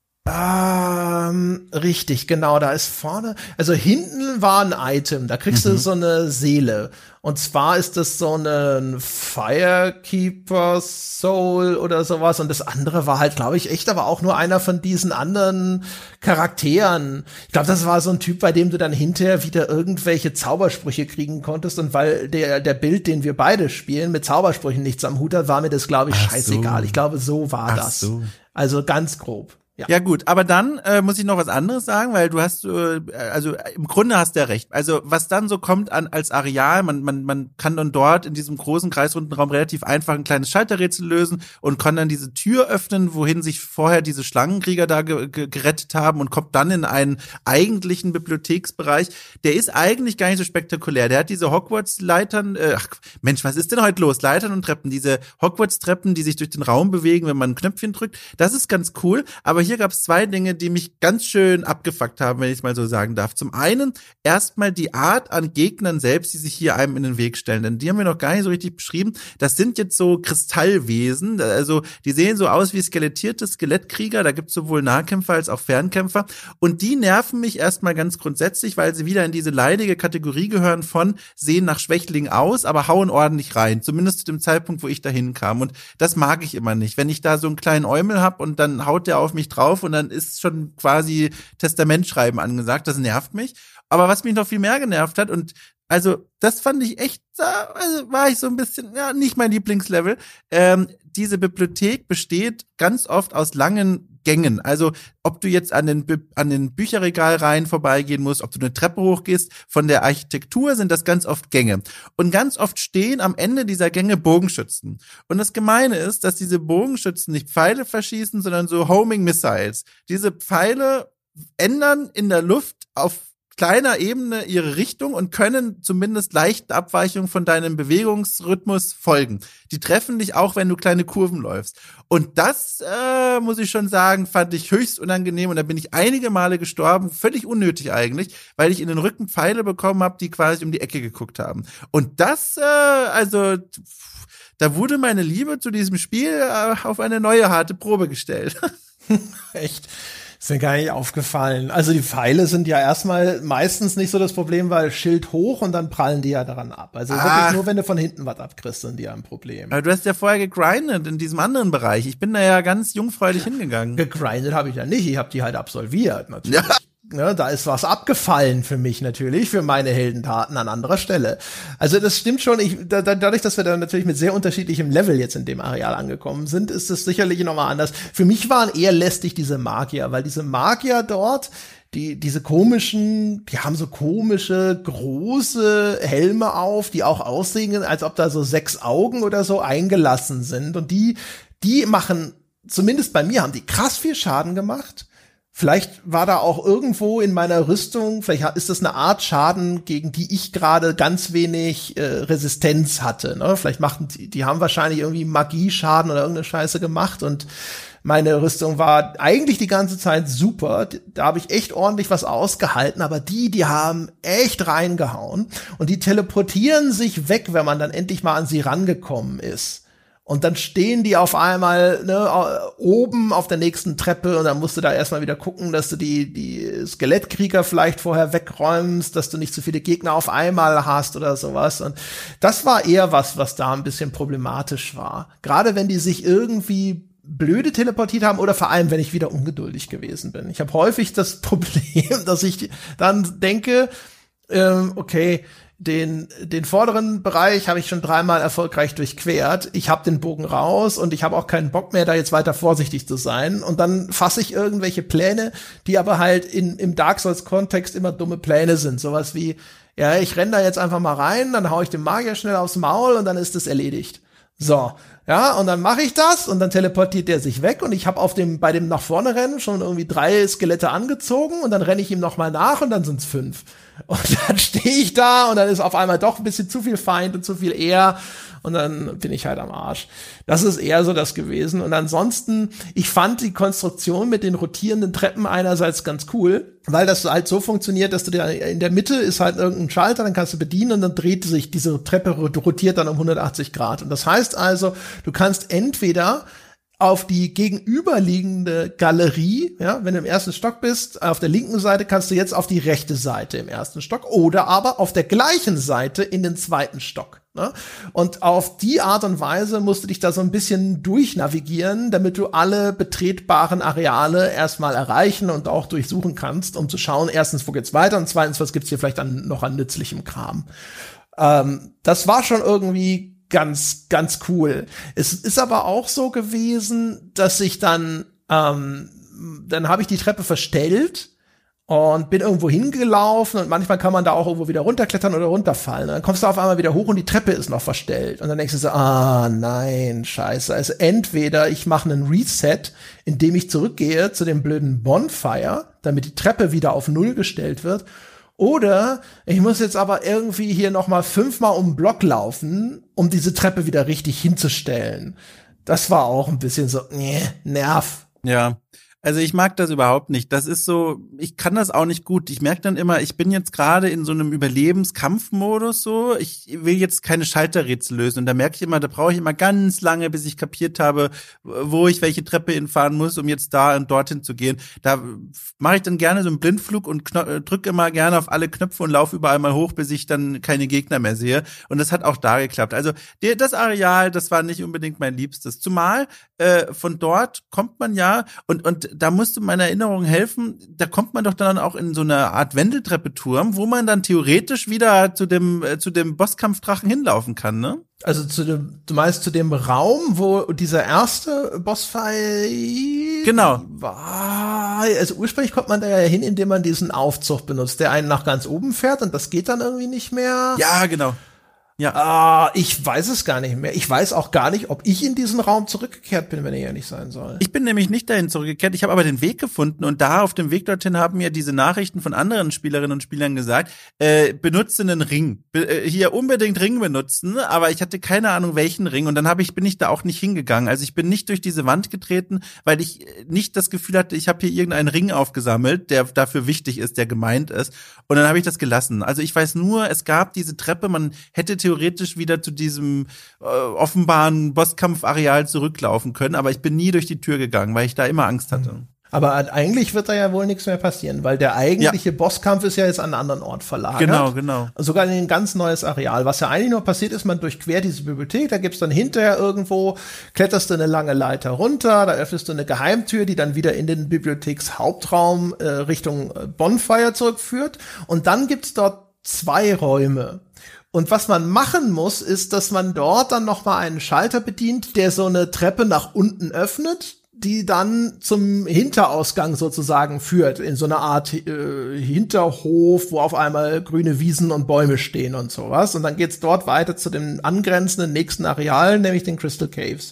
Ähm, richtig, genau, da ist vorne, also hinten war ein Item, da kriegst mhm. du so eine Seele. Und zwar ist das so ein Firekeeper Soul oder sowas. Und das andere war halt, glaube ich, echt aber auch nur einer von diesen anderen Charakteren. Ich glaube, das war so ein Typ, bei dem du dann hinterher wieder irgendwelche Zaubersprüche kriegen konntest. Und weil der, der Bild, den wir beide spielen, mit Zaubersprüchen nichts am Hut hat, war mir das, glaube ich, Ach scheißegal. so. Ich glaube, so war Ach das. So. Also ganz grob. Ja. ja gut, aber dann äh, muss ich noch was anderes sagen, weil du hast, äh, also im Grunde hast du ja recht. Also was dann so kommt an als Areal, man man man kann dann dort in diesem großen kreisrunden Raum relativ einfach ein kleines Schalterrätsel lösen und kann dann diese Tür öffnen, wohin sich vorher diese Schlangenkrieger da ge- ge- gerettet haben und kommt dann in einen eigentlichen Bibliotheksbereich. Der ist eigentlich gar nicht so spektakulär. Der hat diese Hogwarts-Leitern, äh, ach Mensch, was ist denn heute los? Leitern und Treppen, diese Hogwarts-Treppen, die sich durch den Raum bewegen, wenn man ein Knöpfchen drückt. Das ist ganz cool, aber hier gab es zwei Dinge, die mich ganz schön abgefuckt haben, wenn ich es mal so sagen darf. Zum einen erstmal die Art an Gegnern selbst, die sich hier einem in den Weg stellen. Denn die haben wir noch gar nicht so richtig beschrieben. Das sind jetzt so Kristallwesen. Also die sehen so aus wie skelettierte Skelettkrieger. Da gibt es sowohl Nahkämpfer als auch Fernkämpfer. Und die nerven mich erstmal ganz grundsätzlich, weil sie wieder in diese leidige Kategorie gehören von sehen nach Schwächling aus, aber hauen ordentlich rein. Zumindest zu dem Zeitpunkt, wo ich dahin kam. Und das mag ich immer nicht. Wenn ich da so einen kleinen Eumel hab und dann haut der auf mich drauf und dann ist schon quasi Testamentschreiben angesagt. Das nervt mich. Aber was mich noch viel mehr genervt hat und also das fand ich echt, also war ich so ein bisschen, ja, nicht mein Lieblingslevel. Ähm, diese Bibliothek besteht ganz oft aus langen Gängen. Also ob du jetzt an den, an den Bücherregalreihen vorbeigehen musst, ob du eine Treppe hochgehst, von der Architektur sind das ganz oft Gänge. Und ganz oft stehen am Ende dieser Gänge Bogenschützen. Und das Gemeine ist, dass diese Bogenschützen nicht Pfeile verschießen, sondern so Homing Missiles. Diese Pfeile ändern in der Luft auf kleiner Ebene ihre Richtung und können zumindest leichten Abweichungen von deinem Bewegungsrhythmus folgen. Die treffen dich auch, wenn du kleine Kurven läufst. Und das, äh, muss ich schon sagen, fand ich höchst unangenehm und da bin ich einige Male gestorben, völlig unnötig eigentlich, weil ich in den Rücken Pfeile bekommen habe, die quasi um die Ecke geguckt haben. Und das, äh, also da wurde meine Liebe zu diesem Spiel äh, auf eine neue harte Probe gestellt. Echt? Ist mir gar nicht aufgefallen. Also die Pfeile sind ja erstmal meistens nicht so das Problem, weil Schild hoch und dann prallen die ja daran ab. Also ah. wirklich nur, wenn du von hinten was abkriegst, sind die ja ein Problem. Aber du hast ja vorher gegrindet in diesem anderen Bereich. Ich bin da ja ganz jungfräulich hingegangen. Gegrindet habe ich ja nicht. Ich habe die halt absolviert, natürlich. Ja. Ne, da ist was abgefallen für mich natürlich, für meine Heldentaten an anderer Stelle. Also das stimmt schon. Ich, da, dadurch, dass wir da natürlich mit sehr unterschiedlichem Level jetzt in dem Areal angekommen sind, ist es sicherlich nochmal anders. Für mich waren eher lästig diese Magier, weil diese Magier dort, die diese komischen, die haben so komische, große Helme auf, die auch aussehen, als ob da so sechs Augen oder so eingelassen sind. Und die, die machen, zumindest bei mir, haben die krass viel Schaden gemacht. Vielleicht war da auch irgendwo in meiner Rüstung, vielleicht ist das eine Art Schaden, gegen die ich gerade ganz wenig äh, Resistenz hatte. Ne? Vielleicht machten die, die haben wahrscheinlich irgendwie Magieschaden oder irgendeine Scheiße gemacht und meine Rüstung war eigentlich die ganze Zeit super. Da habe ich echt ordentlich was ausgehalten, aber die, die haben echt reingehauen und die teleportieren sich weg, wenn man dann endlich mal an sie rangekommen ist. Und dann stehen die auf einmal ne, oben auf der nächsten Treppe und dann musst du da erstmal wieder gucken, dass du die die Skelettkrieger vielleicht vorher wegräumst, dass du nicht zu viele Gegner auf einmal hast oder sowas. Und das war eher was, was da ein bisschen problematisch war. Gerade wenn die sich irgendwie blöde teleportiert haben oder vor allem, wenn ich wieder ungeduldig gewesen bin. Ich habe häufig das Problem, dass ich dann denke, ähm, okay, Den, den vorderen Bereich habe ich schon dreimal erfolgreich durchquert. Ich habe den Bogen raus und ich habe auch keinen Bock mehr, da jetzt weiter vorsichtig zu sein. Und dann fasse ich irgendwelche Pläne, die aber halt in, im Dark Souls-Kontext immer dumme Pläne sind. Sowas wie, ja, ich renn da jetzt einfach mal rein, dann hau ich den Magier schnell aufs Maul und dann ist es erledigt. So, ja, und dann mache ich das und dann teleportiert der sich weg und ich habe auf dem bei dem nach vorne rennen schon irgendwie drei Skelette angezogen und dann renne ich ihm noch mal nach und dann sind's fünf. Und dann stehe ich da und dann ist auf einmal doch ein bisschen zu viel Feind und zu viel eher und dann bin ich halt am Arsch. Das ist eher so das gewesen. Und ansonsten, ich fand die Konstruktion mit den rotierenden Treppen einerseits ganz cool, weil das halt so funktioniert, dass du da in der Mitte ist halt irgendein Schalter, dann kannst du bedienen und dann dreht sich diese Treppe, rotiert dann um hundertachtzig Grad. Und das heißt also, du kannst entweder auf die gegenüberliegende Galerie, ja, wenn du im ersten Stock bist, auf der linken Seite kannst du jetzt auf die rechte Seite im ersten Stock oder aber auf der gleichen Seite in den zweiten Stock. Ne? Und auf die Art und Weise musst du dich da so ein bisschen durchnavigieren, damit du alle betretbaren Areale erstmal erreichen und auch durchsuchen kannst, um zu schauen, erstens, wo geht's weiter und zweitens, was gibt's hier vielleicht an, noch an nützlichem Kram. Ähm, das war schon irgendwie ganz, ganz cool. Es ist aber auch so gewesen, dass ich dann, ähm, dann habe ich die Treppe verstellt und bin irgendwo hingelaufen und manchmal kann man da auch irgendwo wieder runterklettern oder runterfallen. Dann kommst du auf einmal wieder hoch und die Treppe ist noch verstellt. Und dann denkst du so, ah, nein, scheiße. Also entweder ich mache einen Reset, indem ich zurückgehe zu dem blöden Bonfire, damit die Treppe wieder auf Null gestellt wird, oder ich muss jetzt aber irgendwie hier noch mal fünfmal um den Block laufen, um diese Treppe wieder richtig hinzustellen. Das war auch ein bisschen so, nee, Nerv. Ja. Also ich mag das überhaupt nicht. Das ist so, ich kann das auch nicht gut. Ich merke dann immer, ich bin jetzt gerade in so einem Überlebenskampfmodus so. Ich will jetzt keine Schalterrätsel lösen. Und da merke ich immer, da brauche ich immer ganz lange, bis ich kapiert habe, wo ich welche Treppe hinfahren muss, um jetzt da und dorthin zu gehen. Da mache ich dann gerne so einen Blindflug und drücke immer gerne auf alle Knöpfe und laufe überall mal hoch, bis ich dann keine Gegner mehr sehe. Und das hat auch da geklappt. Also der, das Areal, das war nicht unbedingt mein Liebstes. Zumal äh, von dort kommt man ja und und da musst du meiner Erinnerung helfen, da kommt man doch dann auch in so eine Art Wendeltreppeturm, wo man dann theoretisch wieder zu dem äh, zu dem Bosskampfdrachen hinlaufen kann, ne? Also zu dem, du meinst zu dem Raum, wo dieser erste Bossfight genau war. Also ursprünglich kommt man da ja hin, indem man diesen Aufzug benutzt, der einen nach ganz oben fährt und das geht dann irgendwie nicht mehr. Ja, genau. Ja. Ah, ich weiß es gar nicht mehr. Ich weiß auch gar nicht, ob ich in diesen Raum zurückgekehrt bin, wenn ich ehrlich sein soll. Ich bin nämlich nicht dahin zurückgekehrt. Ich habe aber den Weg gefunden und da auf dem Weg dorthin haben mir diese Nachrichten von anderen Spielerinnen und Spielern gesagt, äh, benutze einen Ring. Be- äh, hier unbedingt Ring benutzen, aber ich hatte keine Ahnung, welchen Ring und dann habe ich bin ich da auch nicht hingegangen. Also ich bin nicht durch diese Wand getreten, weil ich nicht das Gefühl hatte, ich habe hier irgendeinen Ring aufgesammelt, der dafür wichtig ist, der gemeint ist. Und dann habe ich das gelassen. Also ich weiß nur, es gab diese Treppe, man hätte theoretisch wieder zu diesem äh, offenbaren Bosskampfareal zurücklaufen können, aber ich bin nie durch die Tür gegangen, weil ich da immer Angst hatte. Aber eigentlich wird da ja wohl nichts mehr passieren, weil der eigentliche ja. Bosskampf ist ja jetzt an einen anderen Ort verlagert. Genau, genau. Sogar in ein ganz neues Areal. Was ja eigentlich nur passiert ist, man durchquert diese Bibliothek, da gibt's dann hinterher irgendwo, kletterst du eine lange Leiter runter, da öffnest du eine Geheimtür, die dann wieder in den Bibliothekshauptraum äh, Richtung Bonfire zurückführt. Und dann gibt's dort zwei Räume. Und was man machen muss, ist, dass man dort dann noch mal einen Schalter bedient, der so eine Treppe nach unten öffnet, die dann zum Hinterausgang sozusagen führt, in so einer Art äh, Hinterhof, wo auf einmal grüne Wiesen und Bäume stehen und sowas. Und dann geht's dort weiter zu dem angrenzenden nächsten Areal, nämlich den Crystal Caves.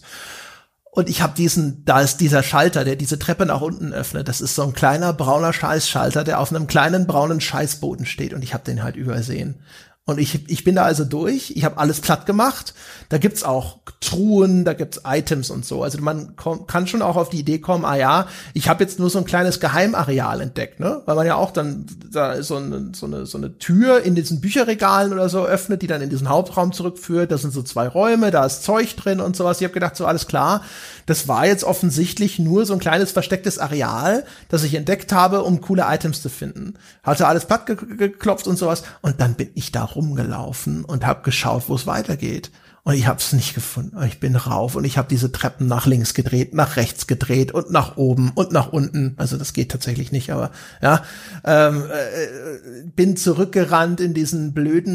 Und ich habe diesen, da ist dieser Schalter, der diese Treppe nach unten öffnet. Das ist so ein kleiner brauner Scheißschalter, der auf einem kleinen braunen Scheißboden steht. Und ich habe den halt übersehen. Und ich ich bin da also durch, ich habe alles platt gemacht. Da gibt's auch Truhen, da gibt's Items und so. Also man komm, kann schon auch auf die Idee kommen, ah ja, ich habe jetzt nur so ein kleines Geheimareal entdeckt, ne? Weil man ja auch dann da so eine so eine so eine Tür in diesen Bücherregalen oder so öffnet, die dann in diesen Hauptraum zurückführt. Das sind so zwei Räume, da ist Zeug drin und sowas. Ich habe gedacht, so alles klar. Das war jetzt offensichtlich nur so ein kleines verstecktes Areal, das ich entdeckt habe, um coole Items zu finden. Hatte alles platt ge- geklopft und sowas. Und dann bin ich da rumgelaufen und habe geschaut, wo es weitergeht. Und ich habe es nicht gefunden. Ich bin rauf und ich habe diese Treppen nach links gedreht, nach rechts gedreht und nach oben und nach unten. Also das geht tatsächlich nicht, aber ja. Ähm, äh, bin zurückgerannt in diesen blöden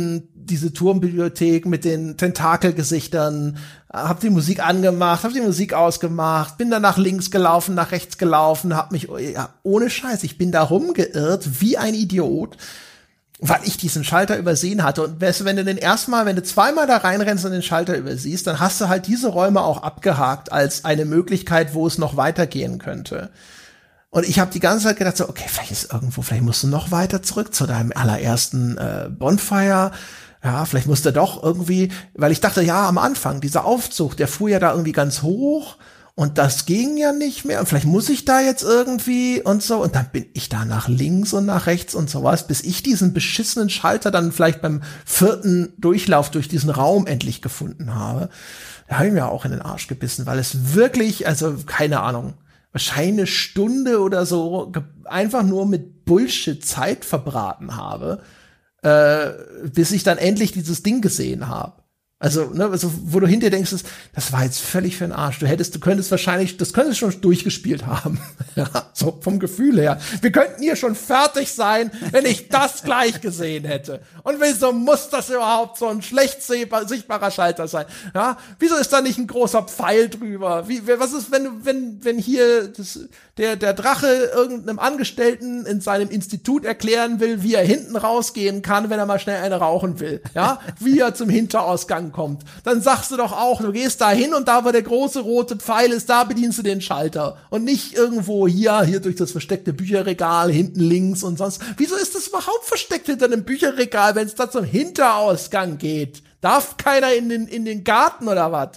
diese Turmbibliothek mit den Tentakelgesichtern, hab die Musik angemacht, hab die Musik ausgemacht, bin dann nach links gelaufen, nach rechts gelaufen, hab mich, ja, ohne Scheiß, ich bin da rumgeirrt wie ein Idiot, weil ich diesen Schalter übersehen hatte. Und weißt du, wenn du den erstmal, wenn du zweimal da reinrennst und den Schalter übersiehst, dann hast du halt diese Räume auch abgehakt als eine Möglichkeit, wo es noch weitergehen könnte. Und ich habe die ganze Zeit gedacht, so, okay, vielleicht ist irgendwo, vielleicht musst du noch weiter zurück zu deinem allerersten äh, Bonfire. Ja, vielleicht musst du doch irgendwie, weil ich dachte, ja, am Anfang, dieser Aufzug, der fuhr ja da irgendwie ganz hoch und das ging ja nicht mehr. Und vielleicht muss ich da jetzt irgendwie und so. Und dann bin ich da nach links und nach rechts und sowas, bis ich diesen beschissenen Schalter dann vielleicht beim vierten Durchlauf durch diesen Raum endlich gefunden habe. Da habe ich mir auch in den Arsch gebissen, weil es wirklich, also keine Ahnung, wahrscheinlich eine Stunde oder so einfach nur mit Bullshit Zeit verbraten habe, äh, bis ich dann endlich dieses Ding gesehen habe. Also, ne, also, wo du hinter denkst, das, das war jetzt völlig für den Arsch. Du hättest, du könntest wahrscheinlich, das könntest schon durchgespielt haben. Ja, so vom Gefühl her. Wir könnten hier schon fertig sein, wenn ich das gleich gesehen hätte. Und wieso muss das überhaupt so ein schlecht sehbar, sichtbarer Schalter sein? Ja, wieso ist da nicht ein großer Pfeil drüber? Wie, was ist, wenn du, wenn, wenn hier das, der, der Drache irgendeinem Angestellten in seinem Institut erklären will, wie er hinten rausgehen kann, wenn er mal schnell eine rauchen will? Ja, wie er zum Hinterausgang kommt, dann sagst du doch auch, du gehst da hin und da, wo der große rote Pfeil ist, da bedienst du den Schalter und nicht irgendwo hier, hier durch das versteckte Bücherregal, hinten links und sonst. Wieso ist das überhaupt versteckt hinter einem Bücherregal, wenn es da zum Hinterausgang geht? Darf keiner in den, in den Garten oder was?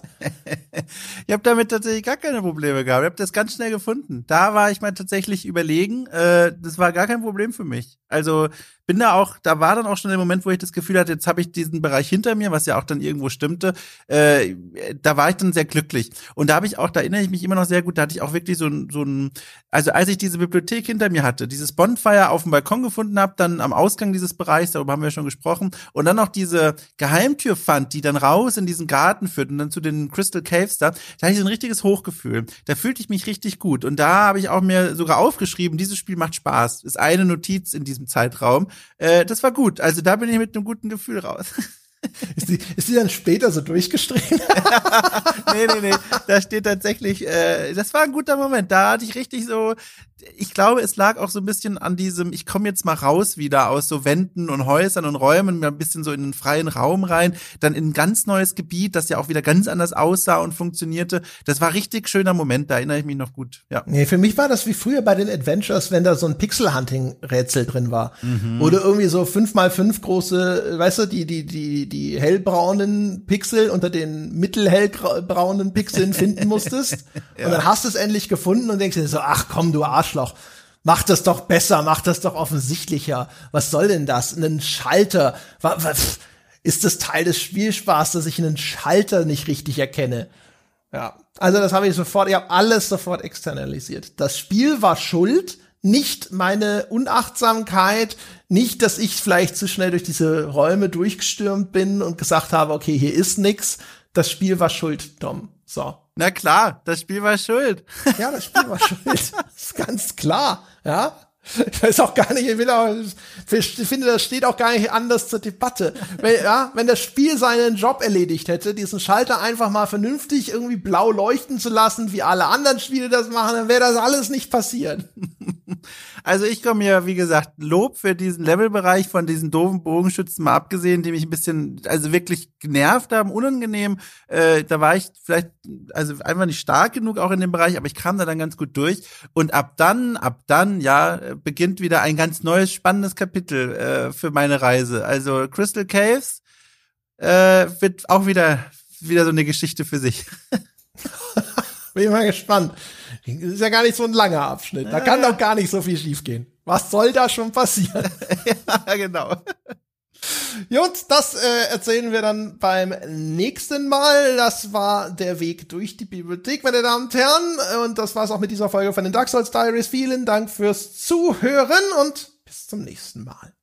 Ich habe damit tatsächlich gar keine Probleme gehabt. Ich habe das ganz schnell gefunden. Da war ich mal tatsächlich überlegen. Äh, das war gar kein Problem für mich. Also bin da auch, da war dann auch schon der Moment, wo ich das Gefühl hatte, jetzt habe ich diesen Bereich hinter mir, was ja auch dann irgendwo stimmte. Äh, da war ich dann sehr glücklich. Und da habe ich auch, da erinnere ich mich immer noch sehr gut, da hatte ich auch wirklich so ein, so ein, also als ich diese Bibliothek hinter mir hatte, dieses Bonfire auf dem Balkon gefunden habe, dann am Ausgang dieses Bereichs, darüber haben wir schon gesprochen, und dann auch diese Geheimtür fand, die dann raus in diesen Garten führt und dann zu den Crystal Caves da, da hatte ich so ein richtiges Hochgefühl. Da fühlte ich mich richtig gut. Und da habe ich auch mir sogar aufgeschrieben, dieses Spiel macht Spaß. Ist eine Notiz in diesem Zeitraum. Äh, das war gut. Also da bin ich mit einem guten Gefühl raus. Ist die, ist die dann später so durchgestrichen? nee, nee, nee. Da steht tatsächlich, äh, das war ein guter Moment. Da hatte ich richtig so, ich glaube, es lag auch so ein bisschen an diesem, ich komme jetzt mal raus wieder aus so Wänden und Häusern und Räumen, mal ein bisschen so in einen freien Raum rein, dann in ein ganz neues Gebiet, das ja auch wieder ganz anders aussah und funktionierte. Das war richtig schöner Moment, da erinnere ich mich noch gut. Ja. Nee, für mich war das wie früher bei den Adventures, wenn da so ein Pixel-Hunting-Rätsel drin war. Mhm. Oder irgendwie so fünf mal fünf große, weißt du, die, die, die, die hellbraunen Pixel unter den mittelhellbraunen Pixeln finden musstest. Ja. Und dann hast du es endlich gefunden und denkst dir so, ach komm, du Arschloch, mach das doch besser, mach das doch offensichtlicher. Was soll denn das? Ein Schalter. Was, was, ist das Teil des Spielspaßes, dass ich einen Schalter nicht richtig erkenne? Ja, also das habe ich sofort, ich habe alles sofort externalisiert. Das Spiel war schuld, nicht meine Unachtsamkeit, nicht, dass ich vielleicht zu schnell durch diese Räume durchgestürmt bin und gesagt habe, okay, hier ist nix. Das Spiel war schuld, Dom. So. Na klar, das Spiel war schuld. Ja, das Spiel war schuld. Das ist ganz klar, ja. Ich weiß auch gar nicht, ich, will auch, ich finde, das steht auch gar nicht anders zur Debatte. Wenn, ja, wenn das Spiel seinen Job erledigt hätte, diesen Schalter einfach mal vernünftig irgendwie blau leuchten zu lassen, wie alle anderen Spiele das machen, dann wäre das alles nicht passiert. Also ich komme ja, wie gesagt, Lob für diesen Levelbereich von diesen doofen Bogenschützen mal abgesehen, die mich ein bisschen, also wirklich genervt haben, unangenehm. Äh, da war ich vielleicht, also einfach nicht stark genug auch in dem Bereich, aber ich kam da dann ganz gut durch. Und ab dann, ab dann, ja, beginnt wieder ein ganz neues, spannendes Kapitel äh, für meine Reise. Also Crystal Caves äh, wird auch wieder, wieder so eine Geschichte für sich. Bin ich mal gespannt. Das ist ja gar nicht so ein langer Abschnitt. Da kann doch gar nicht so viel schiefgehen. Was soll da schon passieren? Ja, genau. Gut, das äh, erzählen wir dann beim nächsten Mal. Das war der Weg durch die Bibliothek, meine Damen und Herren. Und das war's auch mit dieser Folge von den Dark Souls Diaries. Vielen Dank fürs Zuhören und bis zum nächsten Mal.